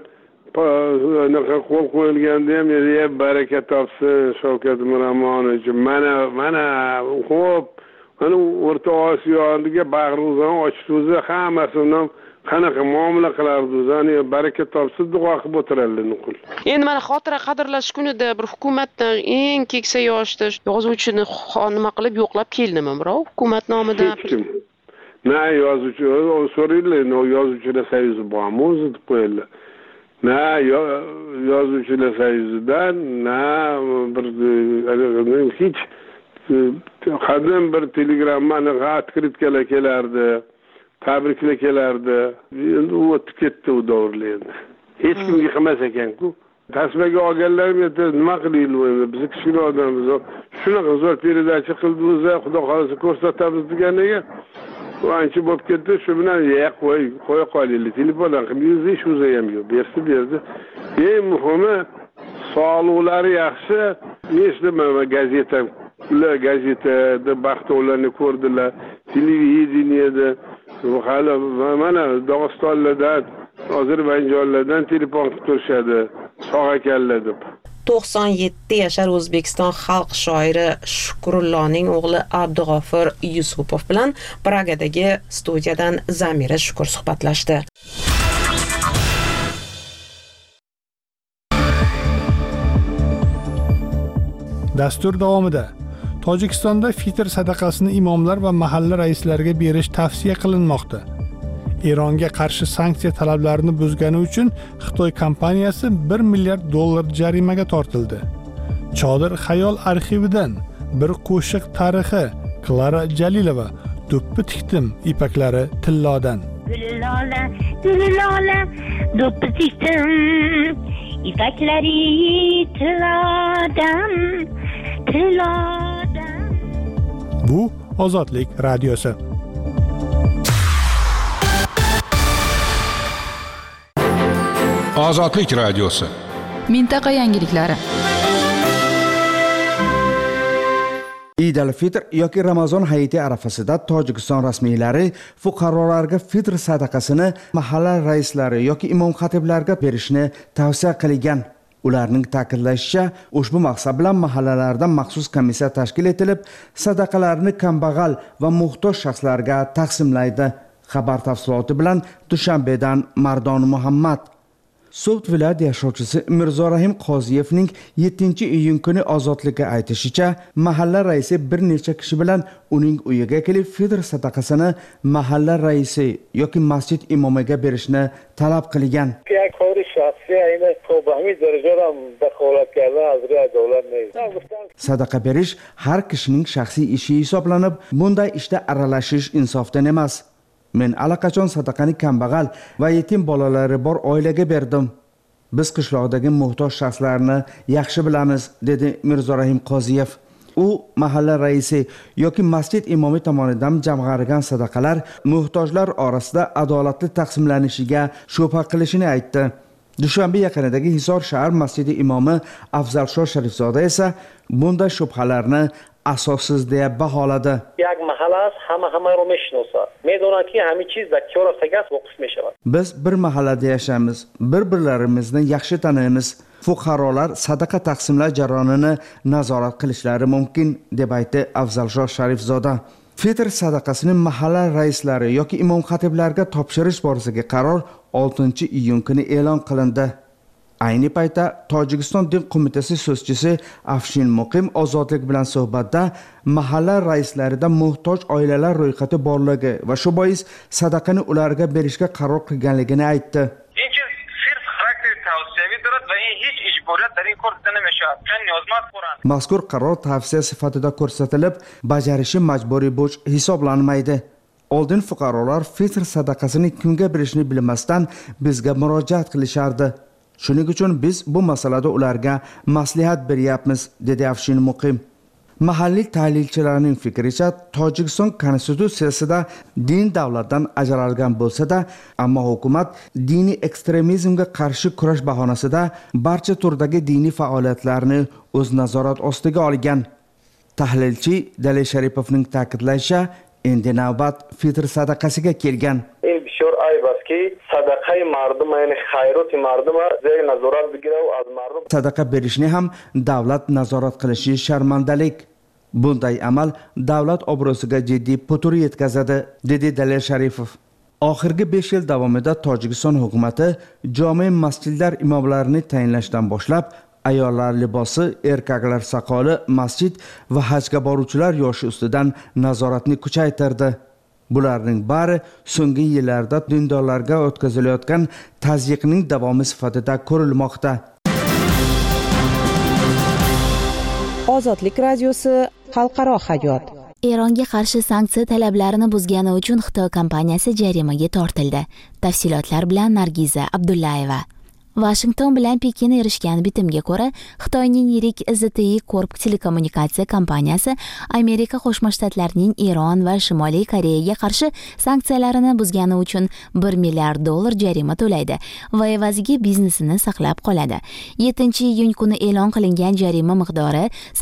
qo'l qo'yilganda ham baraka topsin Shavkat Miromonovich. Mana xo'p, mana O'rta Osiyoga bag'rimizni ochdi, hammasidan qanaqa muomala qilardi, o'zini baraka topsin duo qilib o'tirardi nuqul. Endi mana xotira qadrlash kunida bir hukumatdan eng keksa yoshda yozuvchini nima qilib yo'qlab keldimi birov hukumat nomidan? Na yozuvchi, so'raydilar, yozuvchilar soyuzi bormi o'zi deb qo'yadilar. Na yozuvchilar soyuzidan, na bir hech qadim bir telegrammani открыткаlar kelardi. tabriklar kelardi. Endi u o'tib ketdi u davrlar endi. Hech kimga qilmas ekan-ku. Tasmaga olganlarim nima qilaylik endi? Biz kichkina odammiz. Shunaqa zo'r peredachi qildingiz, xudo xolasa ko'rsatamiz deganiga ancha bo'lib ketdi. Shu bilan qo'ya qolaylik. Telefondan qilib ish o'zi ham yo'q. Berdi. Eng muhimi sog'liqlari yaxshi. Eshitdim gazetada baxtovlarni ko'rdilar, televideniyada hali mana Dog'istonlardan, Ozarbayjonlardan telefon qilib turishadi, sog' ekanlar deb. 97 yashar O'zbekiston xalq shoiri Shukrulloning o'g'li Abdug'ofur Yusupov bilan Pragadagi studiyadan Zamira Shukur suhbatlashdi. Dastur davomida Tojikistonda fitr sadaqasini imomlar va mahalla raislariga berish tavsiya qilinmoqda. Eronga qarshi sanksiya talablarini buzgani uchun Xitoy kompaniyasi $1 milliard jarimaga tortildi. Chodir xayol arxividan bir qo'shiq tarixi Klara Jalilova do'ppi tikdim ipaklari tillodan. Tillola do'ppi tikdim ipaklari tillodan. Bu Ozodlik radiosi. Ozodlik radiosi. Mintaqa yangiliklari. Eid al-Fitr yoki Ramazon hayiti arafasida Tojikiston rasmiylari fuqarolarga fitr sadaqasini mahalla raislari yoki imom xatiblarga berishni tavsiya qilgan. Ularning ta'kidlashicha, ushbu maqsad bilan mahallalarda maxsus komissiya tashkil etilib, sadaqalarni kambag'al va muhtoj shaxslarga taqsimlaydi. Xabar tafsiloti bilan Dushanbedan Mardon Muhammad. So'g'd viloyat yashovchisi Mirzorahim Qoziyevning 7-iyun kuni ozodlikka aytishicha, mahalla raisi bir necha kishi bilan uning uyiga kelib fitr sadaqasini mahalla raisi yoki masjid imomiga berishni talab qilgan. Sadaqa berish har kishining shaxsiy ishi hisoblanib, bunday ishda aralashish insofdan emas. Men allaqachon sadaqani kambag'al va yetim bolalari bor oilaga berdim. Biz qishloqdagi muhtoj shaxslarni yaxshi bilamiz, dedi Mirzorahim Qoziyev. U mahalla raisi yoki masjid imomi tomonidan jamg'arilgan sadaqalar muhtojlar orasida adolatli taqsimlanishiga shubha qilishini aytdi. Dushanbe yaqinidagi Hisor shahar masjidi imomi Afzalsho Sharifzoda esa bunday shubhalarni asossiz deb baholadi. یک محله است همه رو میشناسه میدونن که همه چیز در کار سگس وقف میشود. Biz bir mahallada yashaymiz, bir-birlarimizni yaxshi taniymiz. Fuqarolar sadaqa taqsimlash jarayonini nazorat qilishlari mumkin, deb aytdi Afzalsho Sharifzoda. Fitr sadaqasini mahalla raislari yoki imom xatiblarga topshirish borasidagi qaror 6-iyun kuni e'lon qilindi. Ayni paytda Tojikiston din qo'mitasi so'zchisi Afshin Muqim Ozodlik bilan suhbatda mahalla raislarida muhtoj oilalar ro'yxati borligi va shu bois sadaqani ularga berishga qaror qilganligini aytdi. Mazkur qaror tavsiya sifatida ko'rsatilib, bajarishi majburiy bo'ch hisoblanmaydi. Oldin fuqarolar fitr sadaqasini kimga berishni bilmasdan bizga murojaat qilishardi. Shuning uchun biz bu masalada ularga maslahat beryapmiz, dedi Afshin Muqim. Mahalliy tahlilchilarning fikricha, Tojikiston konstitutsiyasida din davlatdan ajralgan bo'lsa-da, ammo hukumat diniy ekstremizmga qarshi kurash bahonasida barcha turdagi diniy faoliyatlarni o'z nazorat ostiga olgan. Tahlilchi Dalil Sharipovning ta'kidlashicha, endi navbat fitr sadaqasiga kelgan. Sadaqa berishni ham davlat nazorat qilishi sharmandalik. Bunday amal davlat obro'siga jiddiy putur yetkazadi, dedi Dalil Sharifov. Oxirgi 5 yil davomida Tojikiston hukumati jome masjidlar imomlarini tayinlashdan boshlab ayollar libosi, erkaklar soqoli, masjid va hajga boruvchilar yoshi ustidan nazoratni kuchaytirdi. Bularning bari so'nggi yillarda dindorlarga o'tkazilayotgan tazyiqning davomi sifatida ko'rilmoqda. Ozodlik radiosi xalqaro hayot. Eronga qarshi sanksiya talablarini buzgani uchun Xitoy kompaniyasi jarimaga tortildi. Tafsilotlar bilan Nargiza Abdullayeva. Washington bilan Pekin erishgan bitimga ko'ra, Xitoyning yirik ZTE Corp telekommunikatsiya kompaniyasi Amerika Qo'shma Shtatlarining Eron va Shimoliy Koreyaga qarshi sanksiyalarini buzgani uchun $1 milliard jarima to'laydi va evaziga biznesini saqlab qoladi. 7-iyun kuni e'lon qilingan jarima miqdori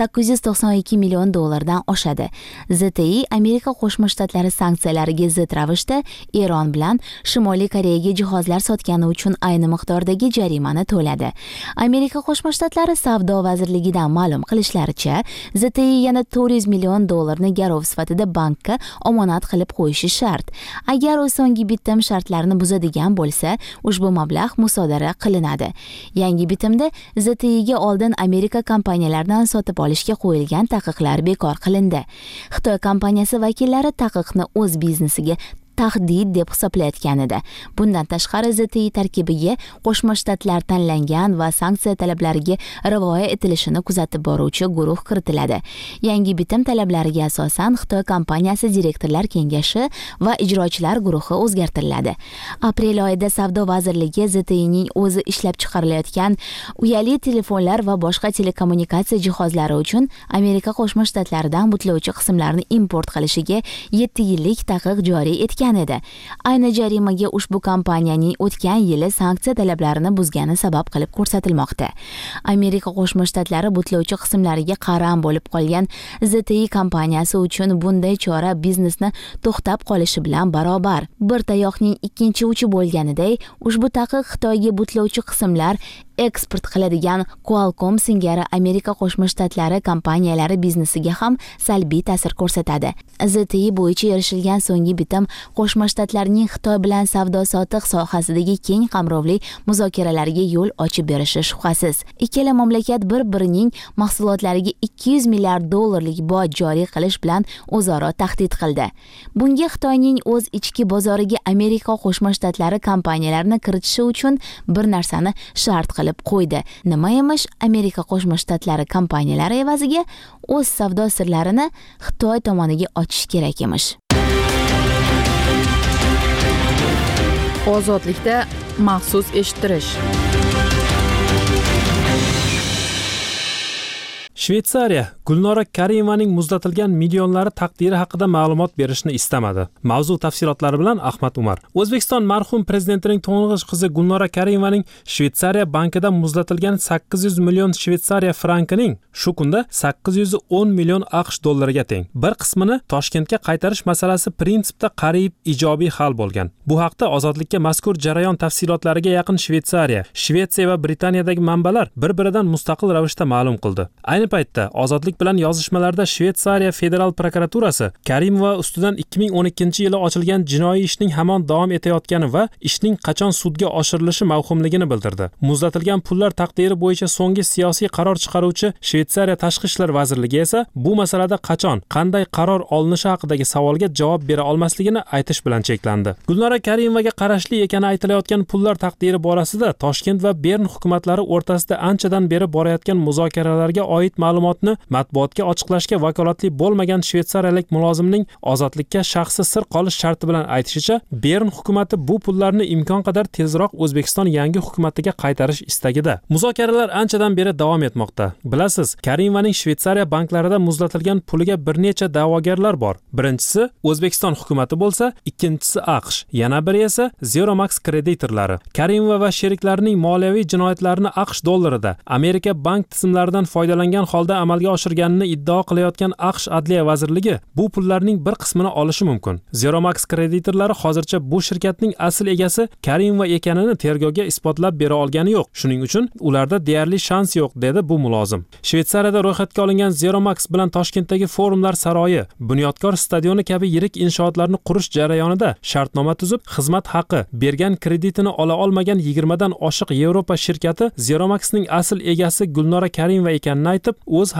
$892 million dan oshadi. ZTE Amerika Qo'shma Shtatlari sanksiyalariga zid ravishda Eron bilan Shimoliy Koreyaga jihozlar sotgani uchun ayni miqdordagi jarimani to'ladi. Amerika Qo'shma Shtatlari savdo vazirligidan ma'lum qilishlaricha, ZTE yana $400 million garov sifatida bankka omonat qilib qo'yishi shart. Agar u so'nggi bitim shartlarini buzadigan bo'lsa, ushbu mablag' musodara qilinadi. Yangi bitimda ZTEga oldin Amerika kompaniyalaridan sotib olishga qo'yilgan taqiqlar bekor qilindi. Xitoy kompaniyasi vakillari taqiqni o'z biznesiga tahdid deb hisoblayotgan edi. Bundan tashqari ZTE tarkibiga Qo'shma Shtatlar tanlangan va sanksiya talablariga rioya etilishini kuzatib boruvchi guruh kiritiladi. Yangi bitim talablariga asosan Xitoy kompaniyasi direktorlar kengashi va ijrochilar guruhi o'zgartiriladi. Aprel oyida Savdo vazirligi ZTEning o'zi ishlab chiqarilayotgan uyali telefonlar va boshqa telekommunikatsiya jihozlari uchun Amerika Qo'shma Shtatlaridan butlovchi qismlarni import qilishiga 7 yillik taqiq joriy etgan edi. Ayni jarimaga ushbu kompaniyaning o'tgan yili sanksiya talablarini buzgani sabab qilib ko'rsatilmoqda. Amerika Qo'shma Shtatlari butlovchi qismlariga qaram bo'lib qolgan ZTE kompaniyasi uchun bunday chora biznesni to'xtab qolishi bilan barobar. Bir tayoqning ikkinchi uchi bo'lganiday, ushbu taqiq Xitoyga butlovchi qismlar eksport qiladigan Qualcomm singari Amerika Qo'shma Shtatlari kompaniyalari biznesiga ham salbiy ta'sir ko'rsatadi. ZTE bo'yicha erishilgan so'nggi bitim Qo'shma Shtatlarning Xitoy bilan savdo-sotiq sohasidagi keng qamrovli muzokaralarga yo'l ochib berishi shubhasiz. Ikkala mamlakat bir-birining mahsulotlariga $200 milliard boj joriy qilish bilan o'zaro tahdid qildi. Bunga Xitoyning o'z ichki bozoriga Amerika Qo'shma Shtatlari kompaniyalarini kiritishi uchun bir narsani shart qilib qo'ydi. Nima emish? Amerika Qo'shma Shtatlari kompaniyalari evaziga o'z savdo sirlarini Xitoy tomoniga ochish kerak emish. Ozodlikda maxsus eshittirish. Shveysariya Gulnora Kariyevaning muzlatilgan millionlari taqdiri haqida ma'lumot berishni istamadi. Mavzu tafsilotlari bilan Ahmad Umar. O'zbekiston marhum prezidentining to'ng'ich qizi Gulnora Kariyevaning Shveysariya bankida muzlatilgan 800 million Shveysariya frankining shu kunda 810 million AQSh dollariga teng. Bir qismini Toshkentga qaytarish masalasi prinsipda qariyb ijobiy hal bo'lgan. Bu haqda Ozodlikka mazkur jarayon tafsilotlariga yaqin Shveysariya, Shvetsiya va Britaniyadagi manbalar bir-biridan mustaqil ravishda ma'lum qildi. Ayni paytda Ozodlik bilan yozishmalarda Shveysariya federal prokuraturasi Karimova ustidan 2012-yili ochilgan jinoiy ishning hamon davom etayotgani va ishning qachon sudga oshirilishi mavhumligini bildirdi. Muzlatilgan pullar taqdiri bo'yicha so'nggi siyosiy qaror chiqaruvchi Shveysariya Tashqi ishlar vazirligi esa bu masalada qachon, qanday qaror olinishi haqidagi savolga javob bera olmasligini aytish bilan cheklandi. Gulnora Kariyevaga qarashli ekani aytilayotgan pullar taqdiri borasida Toshkent va Bern hukumatlari o'rtasida anchadan beri borayotgan muzokaralarga oid ma'lumotni matbuotga ochiqlashga vakolatli bo'lmagan shveysariyalik mulozimning ozodlikka shaxsi sir qolish sharti bilan aytishicha, Bern hukumati bu pullarni imkon qadar tezroq O'zbekiston yangi hukumatiga qaytarish istagida. Muzokaralar anchadan beri davom etmoqda. Bilasiz, Kariyevaning Shveysariya banklarida muzlatilgan puliga bir necha da'vogarlar bor. Birinchisi O'zbekiston hukumati bo'lsa, ikkinchisi AQSh, yana biri esa Zeromax kreditorlari. Karimova va sheriklarining moliyaviy jinoyatlarini AQSh dollarida Amerika bank tizimlaridan foydalangan holda amalga oshirganini iddao qilayotgan AQSh Adliya vazirligi bu pullarning bir qismini olishi mumkin. Zeromax kreditorlari hozircha bu shirkatning asl egasi Karimova ekanini tergovga isbotlab bera olgani yo'q. Shuning uchun ularda deyarli shans yo'q, dedi bu mulozim. Shveysariyada ro'yxatga olingan Zeromax bilan Toshkentdagi Forumlar saroyi, Bunyodkor stadioni kabi yirik inshootlarni qurish jarayonida shartnoma tuzib, xizmat haqi bergan kreditini ola olmagan 20 dan oshiq Yevropa shirkati Zeromaxning asl egasi Gulnora Karimova ekanini aytib, o'z haqini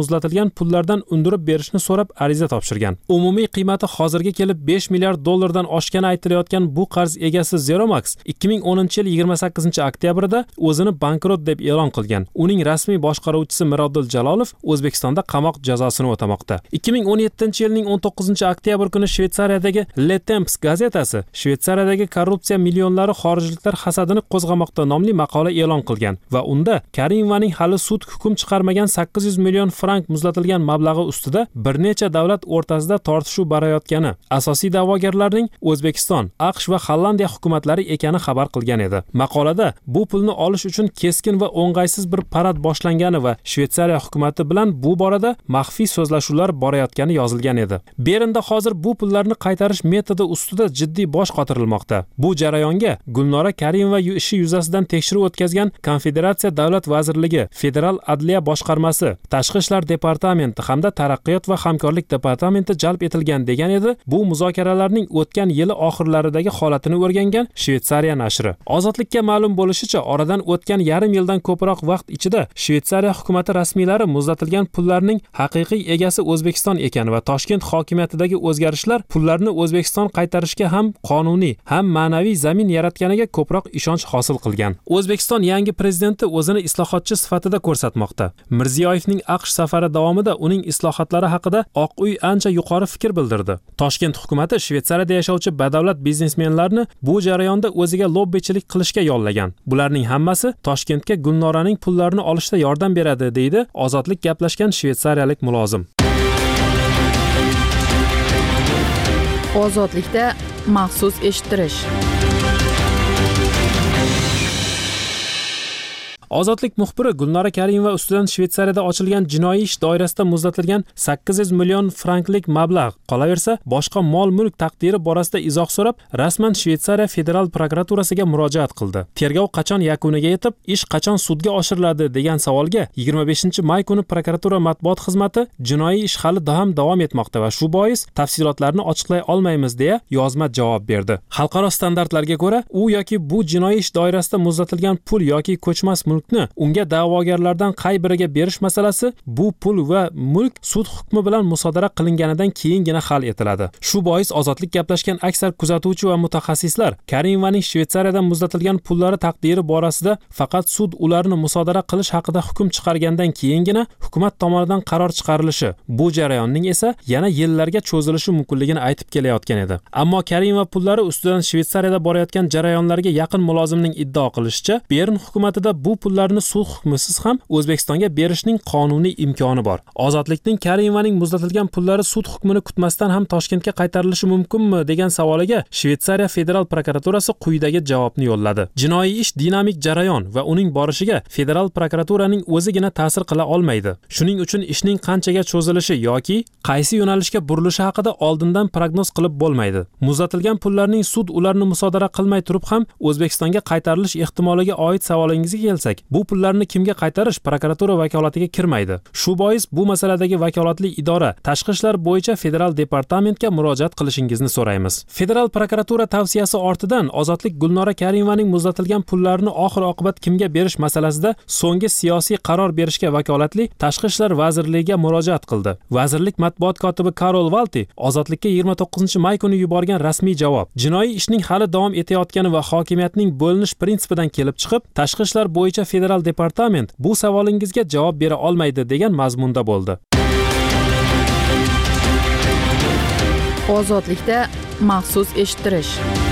muzlatilgan pullardan undirib berishni so'rab ariza topshirgan. Umumiy qiymati hozirga kelib 5 milliard dollardan oshgani aytilayotgan bu qarz egasi Zeromax 2010-yil 28 oktyabrda o'zini bankrot deb e'lon qilgan. Uning rasmiy boshqaruvchisi Mirodil Jalolov O'zbekistonda qamoq jazosini o'tamoqda. 2017-yilning 19 oktyabr kuni Shveysariyadagi Le Temps gazetasi Shveysariyadagi korrupsiya millionlari xorijliklar hasadini qo'zg'amoqda nomli maqola e'lon qilgan va unda Karimovaning hali sud hukm chiqarmagan 800 million frank muzlatilgan mablag'i ustida bir necha davlat o'rtasida tortishuv borayotgani, asosiy da'vogarlarning O'zbekiston, AQSh va Hollandiya hukumatlari ekani xabar qilgan edi. Maqolada bu pulni olish uchun keskin va o'ng'aysiz bir parad boshlangani va Shveysariya hukumati bilan bu borada maxfiy so'zlashuvlar borayotgani yozilgan edi. Berinda hozir bu pullarni qaytarish metodi ustida jiddiy bosh qotirilmoqda. Bu jarayonga Gulnora Karimova ishi yuzasidan tekshiruv o'tkazgan Konfederatsiya Davlat vazirligi, Federal adliya boshqarmasi, Tashqi ishlar departamenti hamda Taraqqiyot va hamkorlik departamenti jalb etilgan degan edi. Bu muzokaralarning o'tgan yili oxirlaridagi holatini o'rgangan Shveysariya nashri. Ozodlikka ma'lum bo'lishicha, oradan o'tgan yarim yildan ko'proq vaqt ichida Shveysariya hukumati rasmiylari muzlatilgan pullarning haqiqiy egasi O'zbekiston ekani va Toshkent hokimiyatidagi o'zgarishlar pullarni O'zbekiston qaytarishga ham qonuniy, ham ma'naviy zamin yaratganiga ko'proq ishonch hosil qilgan. O'zbekiston yangi prezidenti o'zini islohotchi sifatida ko'rsatmoqda. Mirziyoyevning AQSh safari davomida uning islohotlari haqida Oq uy ancha yuqori fikr bildirdi. Toshkent hukumati Shveysariyada yashovchi badavlat biznesmenlarni bu jarayonda o'ziga lobbichilik qilishga yollagan. Bularning hammasi Toshkentga Gulnoraning pullarini olishda yordam beradi, deydi Ozodlik gaplashgan shveysariyalik mulozim. Ozodlikda maxsus eshittirish. Ozodlik muxbiri Gulnora Karimova ustidan Shveysariyada ochilgan jinoiy ish doirasida muzlatilgan 800 million franklik mablag', qolaversa boshqa mol-mulk taqdiri borasida izoh so'rab, rasman Shveysariya federal prokuraturasiga murojaat qildi. Tergov qachon yakuniga yetib, ish qachon sudga oshiriladi degan savolga 25-may kuni prokuratura matbuot xizmati jinoiy ish hali davom etmoqda va shu bois tafsilotlarni ochiqlay olmaymiz deya yozma javob berdi. Xalqaro standartlarga ko'ra, u yoki bu jinoiy ish doirasida muzlatilgan pul yoki ko'chmas mulkni unga da'vogarlardan qay biriga berish masalasi bu pul va mulk sud hukmi bilan musodara qilinganidan keyingina hal etiladi. Shu bois Ozodlik gaplashgan aksar kuzatuvchi va mutaxassislar Karimovaning Shveysariyadan muzlatilgan pullari taqdiri borasida faqat sud ularni musodara qilish haqida hukm chiqargandan keyingina hukumat tomonidan qaror chiqarilishi, bu jarayonning esa yana yillarga cho'zilishi mumkinligini aytib kelayotgan edi. Ammo Karimova pullari ustidan Shveysariyada borayotgan jarayonlarga yaqin mulozimning iddao qilishicha, Bern hukumatida bu pullarni sud hukmisiz ham O'zbekistonga berishning qonuniy imkoni bor. Ozodlikning Karimovaning muzlatilgan pullari sud hukmini kutmasdan ham Toshkentga qaytarilishi mumkinmi degan savoliga Shveysariya federal prokuraturasi quyidagi javobni yo'lladi. Jinoiy ish dinamik jarayon va uning borishiga federal prokuraturaning o'zigina ta'sir qila olmaydi. Shuning uchun ishning qanchaga cho'zilishi yoki qaysi yo'nalishga burilishi haqida oldindan prognoz qilib bo'lmaydi. Muzlatilgan pullarning sud ularni musodara qilmay turib ham O'zbekistonga qaytarilish ehtimoliga oid savolingizga kelsak, bu pullarni kimga qaytarish prokuratura vakolatiga kirmaydi. Shu bois bu masaladagi vakolatli idora Tashqi ishlar bo'yicha federal departamentga murojaat qilishingizni so'raymiz. Federal prokuratura tavsiyasi ortidan Ozodlik Gulnora Karimovaning muzlatilgan pullarni oxir-oqibat kimga berish masalasida so'nggi siyosiy qaror berishga vakolatli Tashqi ishlar vazirligiga murojaat qildi. Vazirlik matbuot kotibi Karol Valti Ozodlikka 29-may kuni yuborgan rasmiy javob jinoiy ishning hali davom etayotgani va hokimiyatning bo'linish prinsipidan kelib chiqib, Tashqi ishlar bo'yicha federal departament bu savolingizga javob bera olmaydi degan mazmunda bo'ldi. Ozodlikda maxsus eshittirish.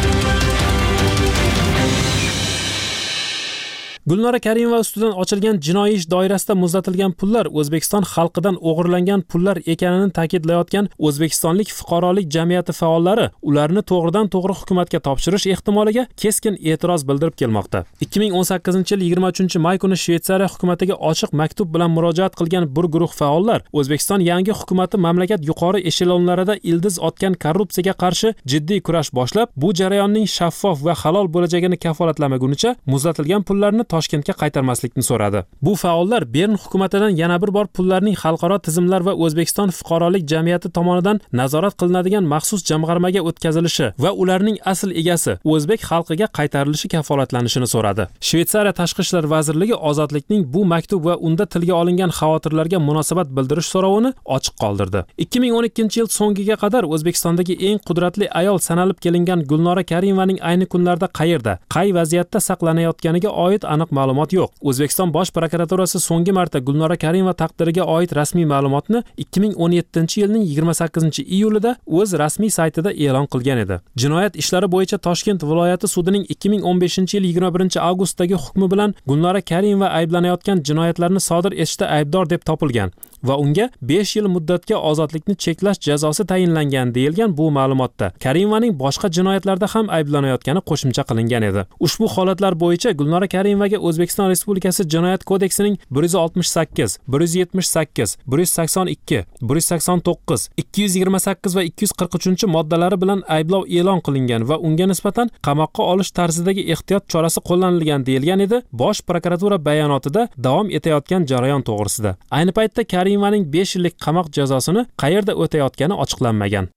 Gulnora Karimova ustidan ochilgan jinoiy ish doirasida muzlatilgan pullar O'zbekiston xalqidan o'g'irlangan pullar ekanini ta'kidlayotgan o'zbekistonlik fuqarolik jamiyati faollari ularni to'g'ridan-to'g'ri hukumatga topshirish ehtimoliga keskin e'tiroz bildirib kelmoqda. 2018-yil 23-may kuni Shveysariya hukumatiga ochiq maktub bilan murojaat qilgan bir guruh faollar O'zbekiston yangi hukumati mamlakat yuqori eshelonlarida ildiz otgan korrupsiyaga qarshi jiddiy kurash boshlab, bu jarayonning shaffof va halol bo'lajagini kafolatlamaguncha muzlatilgan pullarni Toshkentga qaytarmaslikni so'radi. Bu faollar Bern hukumatidan yana bir bor pullarning xalqaro tizimlar va O'zbekiston fuqarolik jamiyati tomonidan nazorat qilinadigan maxsus jamg'armaga o'tkazilishi va ularning asl egasi o'zbek xalqiga qaytarilishi kafolatlanishini so'radi. Shveysariya Tashqi ishlar vazirligi ozodlikning bu maktub va unda tilga olingan xavotirlarga munosabat bildirish so'rovini ochiq qoldirdi. 2012-yil so'ngiga qadar O'zbekistondagi eng qudratli ayol sanalib kelingan Gulnora Karimovaning ayni kunlarda qayerda, qay vaziyatda saqlanayotganiga oid aniq ma'lumot yo'q. O'zbekiston Bosh prokuraturasi so'nggi marta Gulnora Karimova taqdiriga oid rasmiy ma'lumotni 2017-yilning 28-iyulida o'z rasmiy saytida e'lon qilgan edi. Jinoyat ishlari bo'yicha Toshkent viloyati sudining 2015-yil 21-avgustdagi hukmi bilan Gulnora Karimova ayblanayotgan jinoyatlarni sodir etishda aybdor deb topilgan va unga 5 yil muddatga ozodlikni cheklash jazosi tayinlangan deyilgan bu ma'lumotda. Karimovaning boshqa jinoyatlarda ham ayblanayotgani qo'shimcha qilingan edi. Ushbu holatlar bo'yicha Gulnora Karimovaga O'zbekiston Respublikasi Jinoyat kodeksining 168, 178, 182, 189, 228 va 243-moddalari bilan ayblov e'lon qilingan va unga nisbatan qamoqqa olish tarzidagi ehtiyot chorasi qo'llanilgan deyilgan edi. Bosh prokuratura bayonotida davom etayotgan jarayon to'g'risida. Ayni paytda Karimovaning 5 yillik qamoq jazosini qayerda o'tayotgani ochiqlanmagan.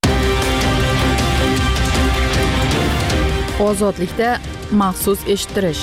Ozodlikda maxsus eshittirish.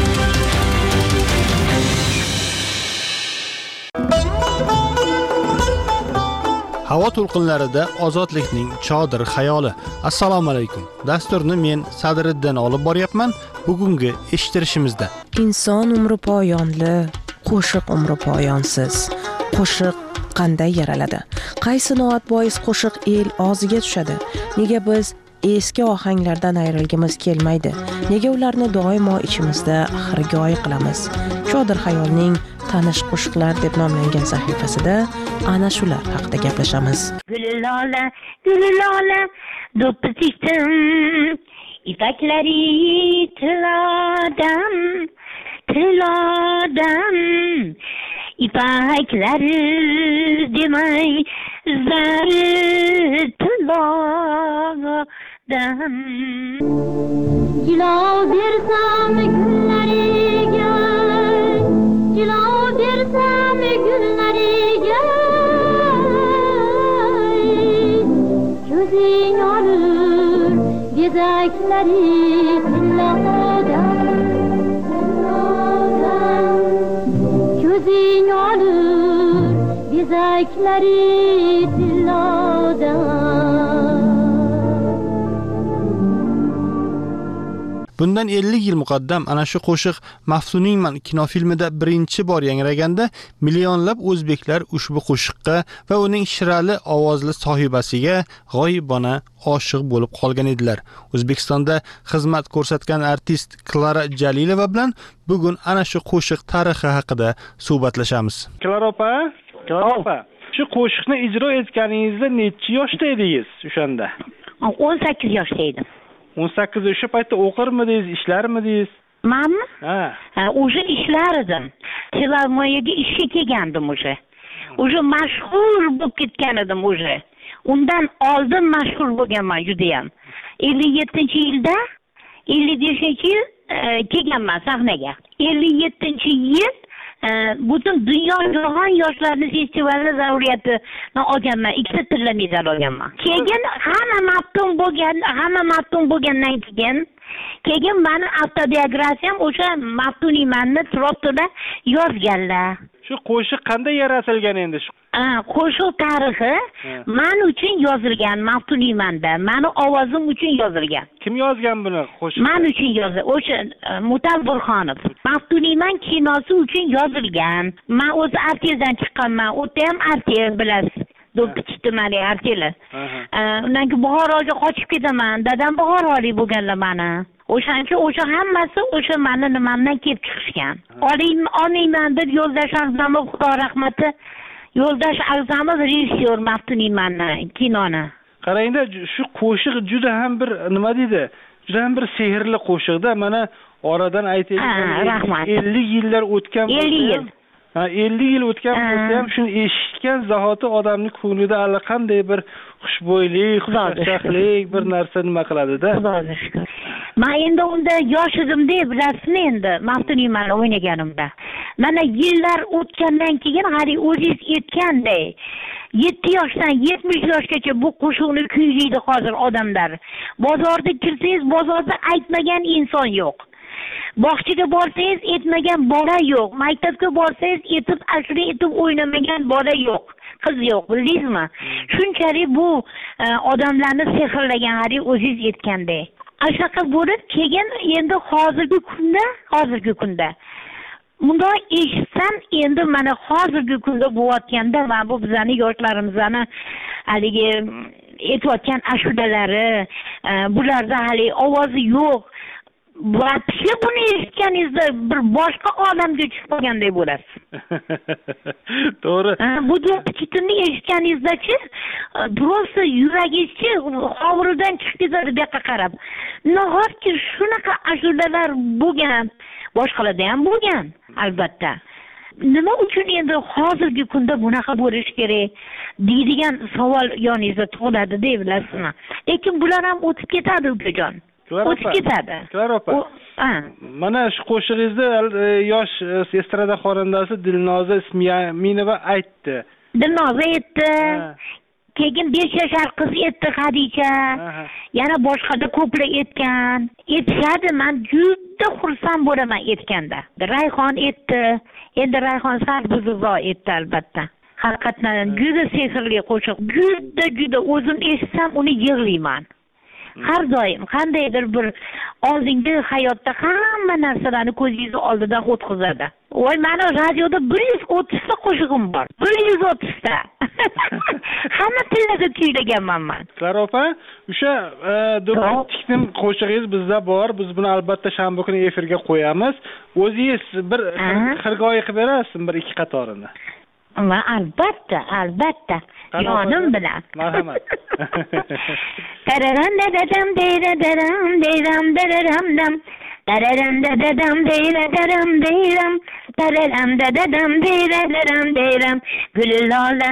Havo to'lqinlarida ozodlikning chodir xayoli. Assalomu alaykum. Dasturni men Sadriddin olib boryapman. Bugungi eshittirishimizda Inson umri poyonli, qo'shiq umri poyonsiz. Qo'shiq qanday yaraladi? Qaysi noat bois qo'shiq el og'ziga tushadi? Nega biz eski ohanglardan ayrilgimiz kelmaydi? Nega ularni doimo ichimizda xirgoyi qilamiz? Chodir xayolning tanish qo'shiqlar deb nomlangan sahifasida ana shular haqida gaplashamiz. Gullola, do'ppisichdim, ipaklari tilodan, ipaklari demay, zari tilodan. Jilov bersam gullariga, jilov bersam gullariga, ko'zing olur bezaklari tilodan, ko'zing olur bezaklari tilodan. Bundan 50 yil muqaddam ana shu qo'shiq Maftuningman kinofilmida birinchi bor yangraganda millionlab o'zbeklar ushbu qo'shiqqa va uning shirali ovozli sohibasiga g'oyibona oshiq bo'lib qolgan edilar. O'zbekistonda xizmat ko'rsatgan artist Klara Jalilova bilan bugun ana shu qo'shiq tarixi haqida suhbatlashamiz. Klara opa, shu qo'shiqni ijro etganingizda necha yoshda edingiz o'shanda? 18 yoshda edim. 18 o'sha paytda o'qirmidingiz, ishlarmidingiz? Menmi? Ha. O'sha ishlardim. Filarmoniyaga ishga kelgandim o'sha. O'sha mashhur bo'lib ketgan edim o'sha. Undan oldin mashhur bo'lganman juda ham. 57-yilda 55-yil kelganman sahnaga. 57-yil butun dunyo jahon yoshlarni festivali zauriyatini olganman, 2 tilla medal olganman. Keyin hamma maftun bo'lgandan keyin meni avtobiografiyam o'sha Maftuniymanni Trottoda yozganlar. Shu qo'shiq qanday yaratilgan endi shu? Qo'shiq tarixi men uchun yozilgan Maftuniymanda, meni ovozim uchun yozilgan. Kim yozgan buni qo'shiq? Men uchun yozdi. O'sha Mutal Burxonov. Maftuniyman kinosi uchun yozilgan. Men o'z artezdan chiqqanman. O'ta ham artez bilasiz. Do'ppisichtimani arteli. Undan keyin Buxoroga qochib ketaman. Dadam Buxorolik bo'lganlar meni. O'sha hammasi o'sha meni nimamdan kelib chiqishgan. Olmayman deb Yo'ldosh A'zamov, Xudo rahmati, Yo'ldosh A'zamov rejissyor Maftuniymanni kinoni. Qarangda, shu qo'shiq juda ham bir nima deydi? Juda ham bir sehrli qo'shiqda. Mana oradan aytaylik, 50 yillar o'tgan bo'lsa, 50 yil. 50 yil o'tgan bo'lsa ham shuni eshitgan zahoti odamning ko'nglida allaqanday bir xushbo'ylik, xushchaqchaqlik bir narsa nima qiladi-da. Xudoga shukr. Men endi unda yosh edimda, bilasizmi endi, Maftuniyman o'ynaganimda. Mana yillar o'tgandan keyin hali o'zingiz aytganday 7 yoshdan 70 yoshgacha bu qo'shiqni kuylaydi hozir odamlar. Bozorda kirsangiz, bozorda aytmagan inson yo'q. Bog'chaga borsangiz, aytmagan bola yo'q. Maktabga borsangiz, aytib ashula aytib o'ynamagan bola yo'q. Qiz yo'q, bildingizmi? Shunchalik bu odamlarni sehrlagan hali o'zingiz aytganday. Ashaqa bo'lib keyin endi hozirgi kunda bunday eshitsam endi mana hozirgi kunda bo'layotganda mana bu bizani yoshlarimizni haligi aytayotgan ashulalari bularda hali ovozi yo'q. Vaqtga buni eshitganingizda bir boshqa olamga tushib qolganday bo'lasiz. To'g'ri. Bu chiqitni eshitganingizda-chi, просто yuragingizchi hovuridan chiqib ketadi bu yoqqa qarab. Nahotki shunaqa ashulalar bo'lgan, boshqalarda ham bo'lgan, albatta. Nima uchun endi hozirgi kunda bunaqa bo'lish kerak deydigan savol yoningizda tug'iladi deb bilasizmi? Lekin bular ham o'tib ketadi, ukajon. O'tib ketadi. Klar opa. Mana shu qo'shig'ingizda yosh estrada xonandasi Dilnoza Ismoilova aytdi. Dilnoza aytdi. Keyin 5 yoshar qiz aytdi, Xadicha. Yana boshqada ko'plar aytgan. Aytishadi, men juda xursand bo'laman aytganda. Rayhon aytdi. Endi Rayhon sal buzilroq aytdi albatta. Haqiqatan juda sehrli qo'shiq. Juda o'zim eshitsam uni yig'layman. Har doim qandaydir bir oldingi hayotda hamma narsalarni ko'zingiz oldidan o'tkazadi. Voy, meni radioda 130 ta qo'shig'im bor. 130 ta. Hamma tillarda kuylaganman men. Klara opa, o'sha do'pattikning qo'shig'ingiz bizda bor. Biz buni albatta shanba kuni efirga qo'yamiz. O'zingiz bir xirgoyi qilib berasizmi bir ikki qatorini? Va albatta. Yonim bilan. Marhamat. Tararam dadam deyram deyram dararam dam. Tararam dadam deyram deyram. Tararam dadam deyram deyram. Güllola.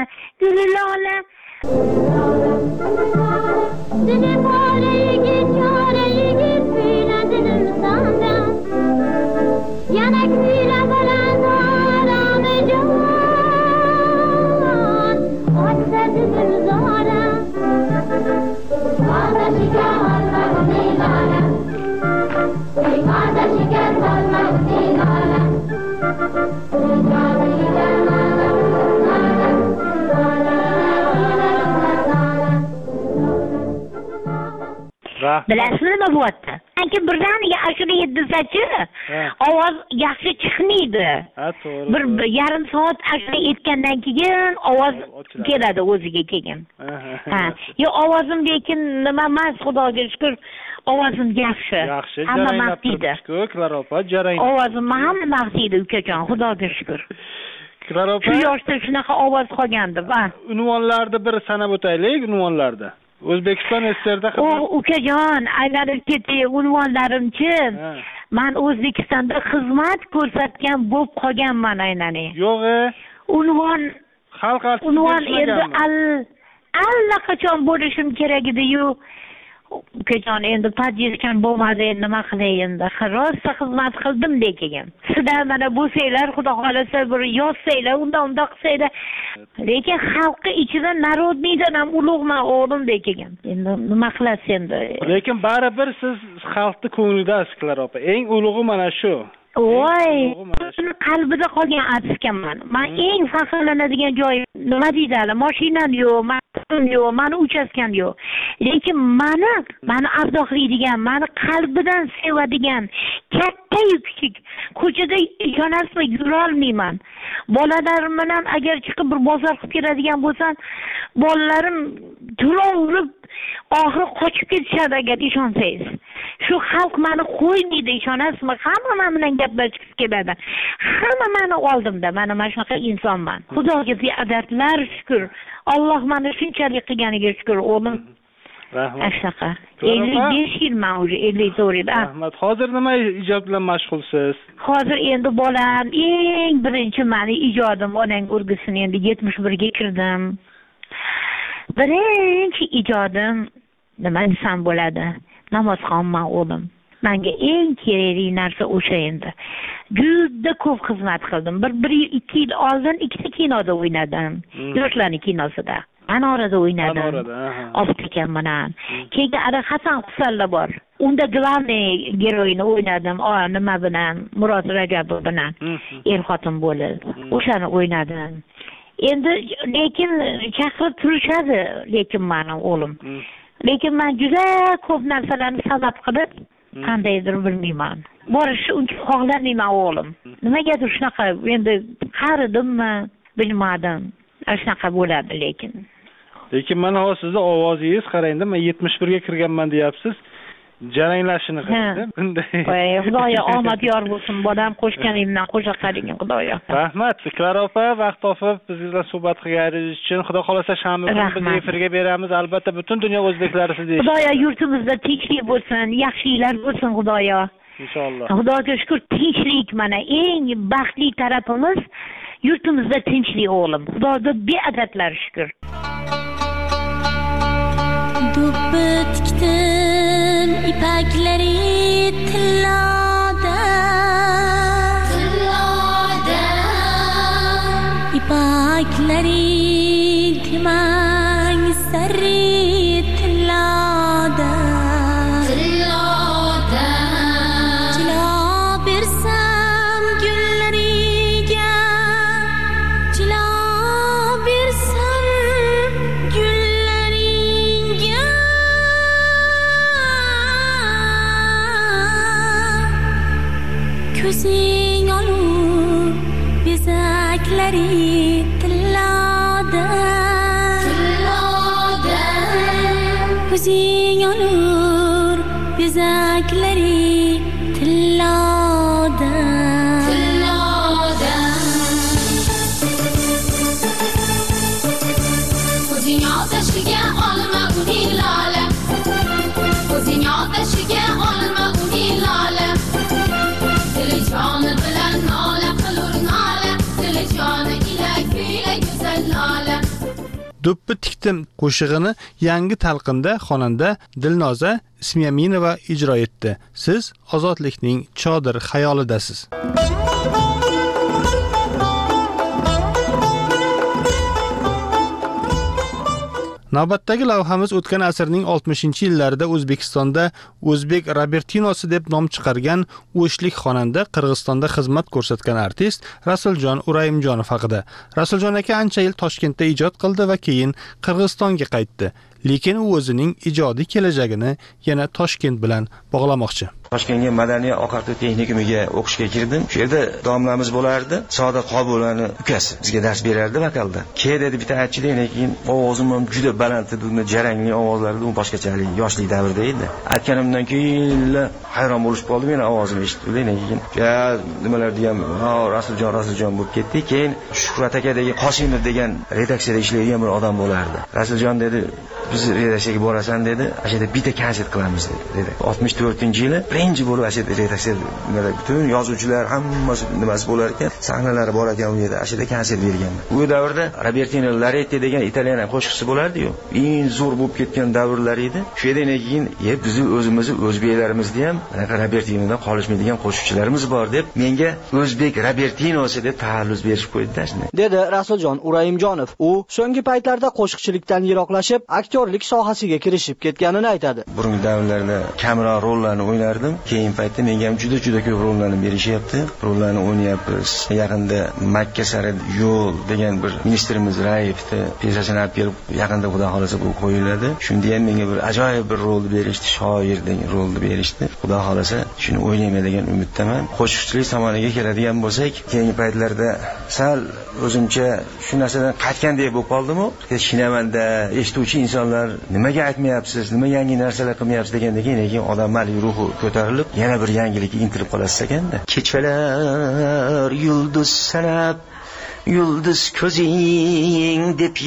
Dile parayı git söyledim sana. Yanak güle falan aramayacağım. Atsadım zara. Kanda şeker alma utigala. Kanda şeker alma utigala. Bilasizmi nima bo'lyapti? Anki birdaniga ashula yetdisachi, ovoz yaxshi chiqmaydi. To'g'ri. Bir yarim soat ashula aytgandan keyin ovoz keladi o'ziga keyin. Yo, ovozim lekin nima emas, Xudoga shukr, ovozim yaxshi. Hamma maqtaydi. Klara opa, jarang. Ovozim hamma maqtaydi, ukajon, Xudoga shukr. Klara opa, shu yoshda shunaqa ovoz qolgandi. Unvonlarni bir sanab o'taylik, unvonlarda. O'zbekiston SSRda ukajon, aylanib ketay, unvonlarimchi. Men O'zbekistonda xizmat ko'rsatgan bo'lib qolganman aylanay. Yo'q-e. Unvon xalq artisti. Unvon endi allaqachon bo'lishim kerak edi-yu. Ukajon, endi tajribam bo'lmadi, endi nima qilay endi? Rosa xizmat qildim lekin. Sizlar mana bu saylar, Xudo xolasa bir yozsanglar, unda qilsanglar. Lekin xalqi ichida narodniydan ham ulug'man o'g'lim lekin. Endi nima qilasiz endi? Lekin baribir siz xalqning ko'nglidasiz, Klara opa. Eng ulug'i mana shu. Voy, qalbida qolgan artistman. Men eng faxrlanadigan joy nima deydilar? Mashinam yo'q, maktabim yo'q, meni uchastkam yo'q. Lekin meni ardoqlaydigan, meni qalbidan sevadigan, katta-yu kichik ko'chada ishonasizmi, yura olmayman. Bolalarim bilan agar chiqib bir bozor qilib keladigan bo'lsam, bolalarim to'lov urib oxiri qochib ketishadi agar ishonsangiz. Shu xalq meni qo'ymaydi, ishonasizmi? Hamma men bilan gaplashib keladi. Hamma meni oldimda, mana shunaqa insonman. Xudoga beadadlar shukr. Alloh meni shunchalik qilganiga shukr, o'g'lim. Rahmat. Shunaqa. 55 yilman уже, 54 yil. Rahmat. Hozir nima ijod bilan mashg'ulsiz? Hozir endi bolam eng birinchi meni ijodim onang urgisini endi 71 ga kirdim. Birinchi ijodim nima desam bo'ladi? Namozxonman o'g'lim. Menga eng kerakli narsa o'sha endi. Juda ko'p xizmat qildim. Bir 2 yil oldin ikkita kinoda o'ynadim. Yoshlarning kinosida. Anorada o'ynadim. Optikam bilan. Keyin ada Hasan Qusalla bor. Unda glavniy geroyini o'ynadim. Nima bilan? Murod Rajabov bilan. Er-xotin bo'lib. O'shani o'ynadim. Endi lekin chaqirib turishadi, lekin mening o'g'lim. Lekin men juda ko'p narsalarni sabab qilib, qandaydir bilmayman. Borishni uncha xohlamayman o'g'lim. Nimagadir shunaqa endi qaridimmi, bilmadim. Shunaqa bo'ladi lekin. Lekin mana hozir sizni ovozingiz qarangda, men 71 ga kirganman deyapsiz. Jaranglashini qarang. Bunday. Xudoyo omad yor bo'lsin. Bolam qo'shganimdan qo'sha qaring, xudoyo. Rahmat, Klara opa, vaqt topib biz bilan suhbat qilganingiz uchun. Xudo xolasa shamni biz efirga beramiz. Albatta butun dunyo o'zbeklari sizni. Xudoyo yurtimizda tinchlik bo'lsin, yaxshiliklar bo'lsin, xudoyo. Inshaalloh. Xudoga shukr, tinchlik mana eng baxtli tarafimiz yurtimizda tinchlik o'g'lim. Xudoga beadadlar shukr. Tikdim ipaklari tillada, ipaklari timang sari tillada, jilo bersam gullariga, jilo bersam gullariga. Ko'zing olur bezaklari tillada, ko'zing olur bezaklari tillada. Ko'zing otashiga olma uning lola, ko'zing otashiga olma uning lola. Joni bilan nola qilur nola, dili joni ila kuyla go'zal nola. Do'ppi tikdim qo'shig'ini yangi talqinda xonanda Dilnoza Ismiyaminova ijro etdi. Siz ozodlikning chodir xayolidasiz. Navbatdagi lavhamiz o'tgan asrning 60-yillarida O'zbekistonda O'zbek Robertinosi deb nom chiqargan o'shlik xonanda, Qirg'izistonda xizmat ko'rsatgan artist Rasuljon Urayimjonov haqida. Rasuljon aka ancha yil Toshkentda ijod qildi va keyin Qirg'izistonga qaytdi. Lekin u o'zining ijodiy kelajagini yana Toshkent bilan bog'lamoqchi. Toshkentga madaniy oqartib texnikumiga o'qishga kirdim. Shu yerda domlamiz bo'lardi. Saodat Qobulovani ukasi bizga dars berardi vokalda. Dedi bitta aytchilik, lekin ovozim ham juda baland edi, jarangli ovozlarda, u boshqachalik, yoshlik davrida edi. Aytganimdan keyin hayron bo'lib qoldim, meni ovozimni eshitib, lekin nimalar degam, Rasuljon bo'lib ketdi. Keyin Shuhrat akadagi Qosimov degan redaksiyada ishlaydigan bir odam bo'lardi. Rasuljon dedi, biz redaksiyaga borasan dedi, ashada bitta konsert qilamiz dedi. 64-yili birinchi bo'lib ashada redaksiyada butun yozuvchilar hammasi nimasi bo'lar ekan, sahnalari bor ekan u yerda, ashada konsert berganman. U davrda Robertino Laretti degan italyan qo'shiqchisi bo'lardi-yu. Eng zo'r bo'lib ketgan davrlar edi. Shu yerdan keyin biz o'zimizni o'zbeklarimizni ham anaqa Robertinodan qolishmaydigan qo'shiqchilarimiz bor deb menga O'zbek Robertinosi deb ta'allus berib qo'ydi shunday. Dedi Rasuljon Urayimjonov. U so'nggi paytlarda qo'shiqchilikdan yiroqlashib, aktyorlik sohasiga kirishib ketganini aytadi. Burungi davrlarda kamroq rollarni o'ynardim. Keyin paytda menga ham juda ko'p rollarni berishyapti. Rollarni o'ynayapmiz. Yaqinda Makka sari yo'l degan bir ministrimiz Raevni piyesasini olib kelib, yaqinda xudo xolasa bu qo'yiladi. Shunda ham menga bir ajoyib bir rolni berishdi, shoir degan rolni berishdi. Xudo xolasa shuni o'ynayman degan umiddaman. Qo'shiqchilik tomoniga keladigan bo'lsak, keyingi paytlarda sal o'zimcha shu narsadan qaytgandek bo'lib qoldim-ku. Shinamanda eshituvchi insonlar nimaga aytmayapsiz, nima yangi narsalar qilmayapsiz degandan keyin odamlarning ruhi ko'tarilib, yana bir yangilikka intilib qolasiz ekanda. Kechalar yulduz sanab, yulduz ko'zing deb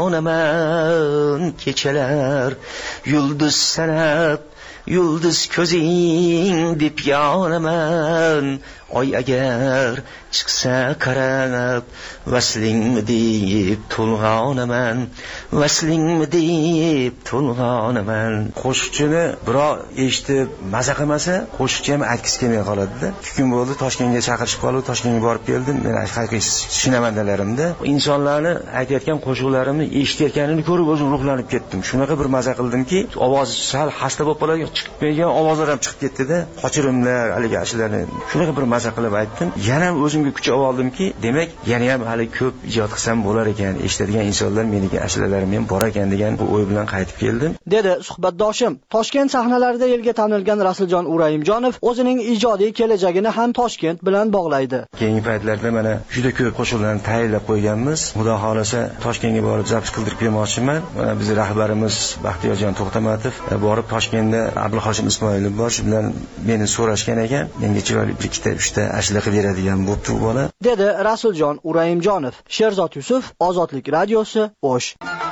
yonaman. Kechalar yulduz sanab, yulduz ko'zing deb yonaman. oy agar chiqsa qarab, vaslingmi deb to'lg'onaman, vaslingmi deb to'lg'onaman. Qo'shiqchini birov eshitib maza qilmasa, qo'shiqchi ham aytgisi kelmay qoladi-da. 2 kun bo'ldi Toshkentga chaqirishib qolib, Toshkentga borib keldim. Men haqiqiy shinamandalarimda insonlarni aytayotgan qo'shiqlarimni eshitayotganini ko'rib o'zim ruhlanib ketdim. Shunaqa bir maza qildimki, ovozi sal xasta bo'lib qoladi, chiqmaydigan ovozlar ham chiqib ketdi-da. Qochirimlar, haligi ashlarni shunaqa bir maza qilib aytdim. Yana o'zimga kuch oldimki, demak, yana ham hali ko'p ijod qilsam bo'lar ekan, eshitadigan insonlar meniki ashlalarim ham bor ekan degan bu o'y bilan qaytib keldim. Dedi suhbatdoshim. Toshkent sahnalarida elga tanilgan Rasuljon Urayimjonov o'zining ijodiy kelajagini ham Toshkent bilan bog'laydi. Keyingi paytlarda mana juda ko'p qo'shiqlarni tayyorlab qo'yganmiz. Xudo xolasa Toshkentga borib zapis qildirib kelmoqchiman. Mana bizning rahbarimiz Baxtiyorjon To'xtamatov borib Toshkentda Abdulhoshim Ismoilov bor, shu bilan meni so'rashgan ekan. Menga chiroyli 1-2 ashla qilib beradigan bo'pti u bola. Dedi Rasuljon Urayimjonov. Sherzod Yusuf, Ozodlik radiosi, O'sh.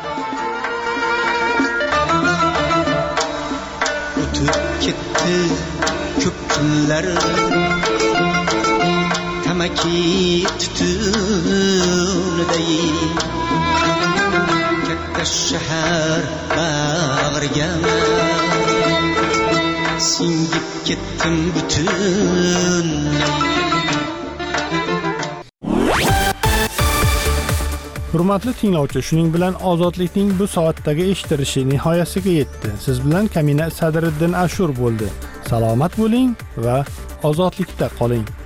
O'tib ketdi ko'p kunlar, tamaki tutuniday, katta shahar bag'riga singib ketdim butunlay. Hurmatli tinglovchi, shuning bilan ozodlikning bu soatdagi eshitilishi nihoyasiga yetdi. Siz bilan Kamina Sadriddin Ashur bo'ldi. Salomat bo'ling va ozodlikda qoling.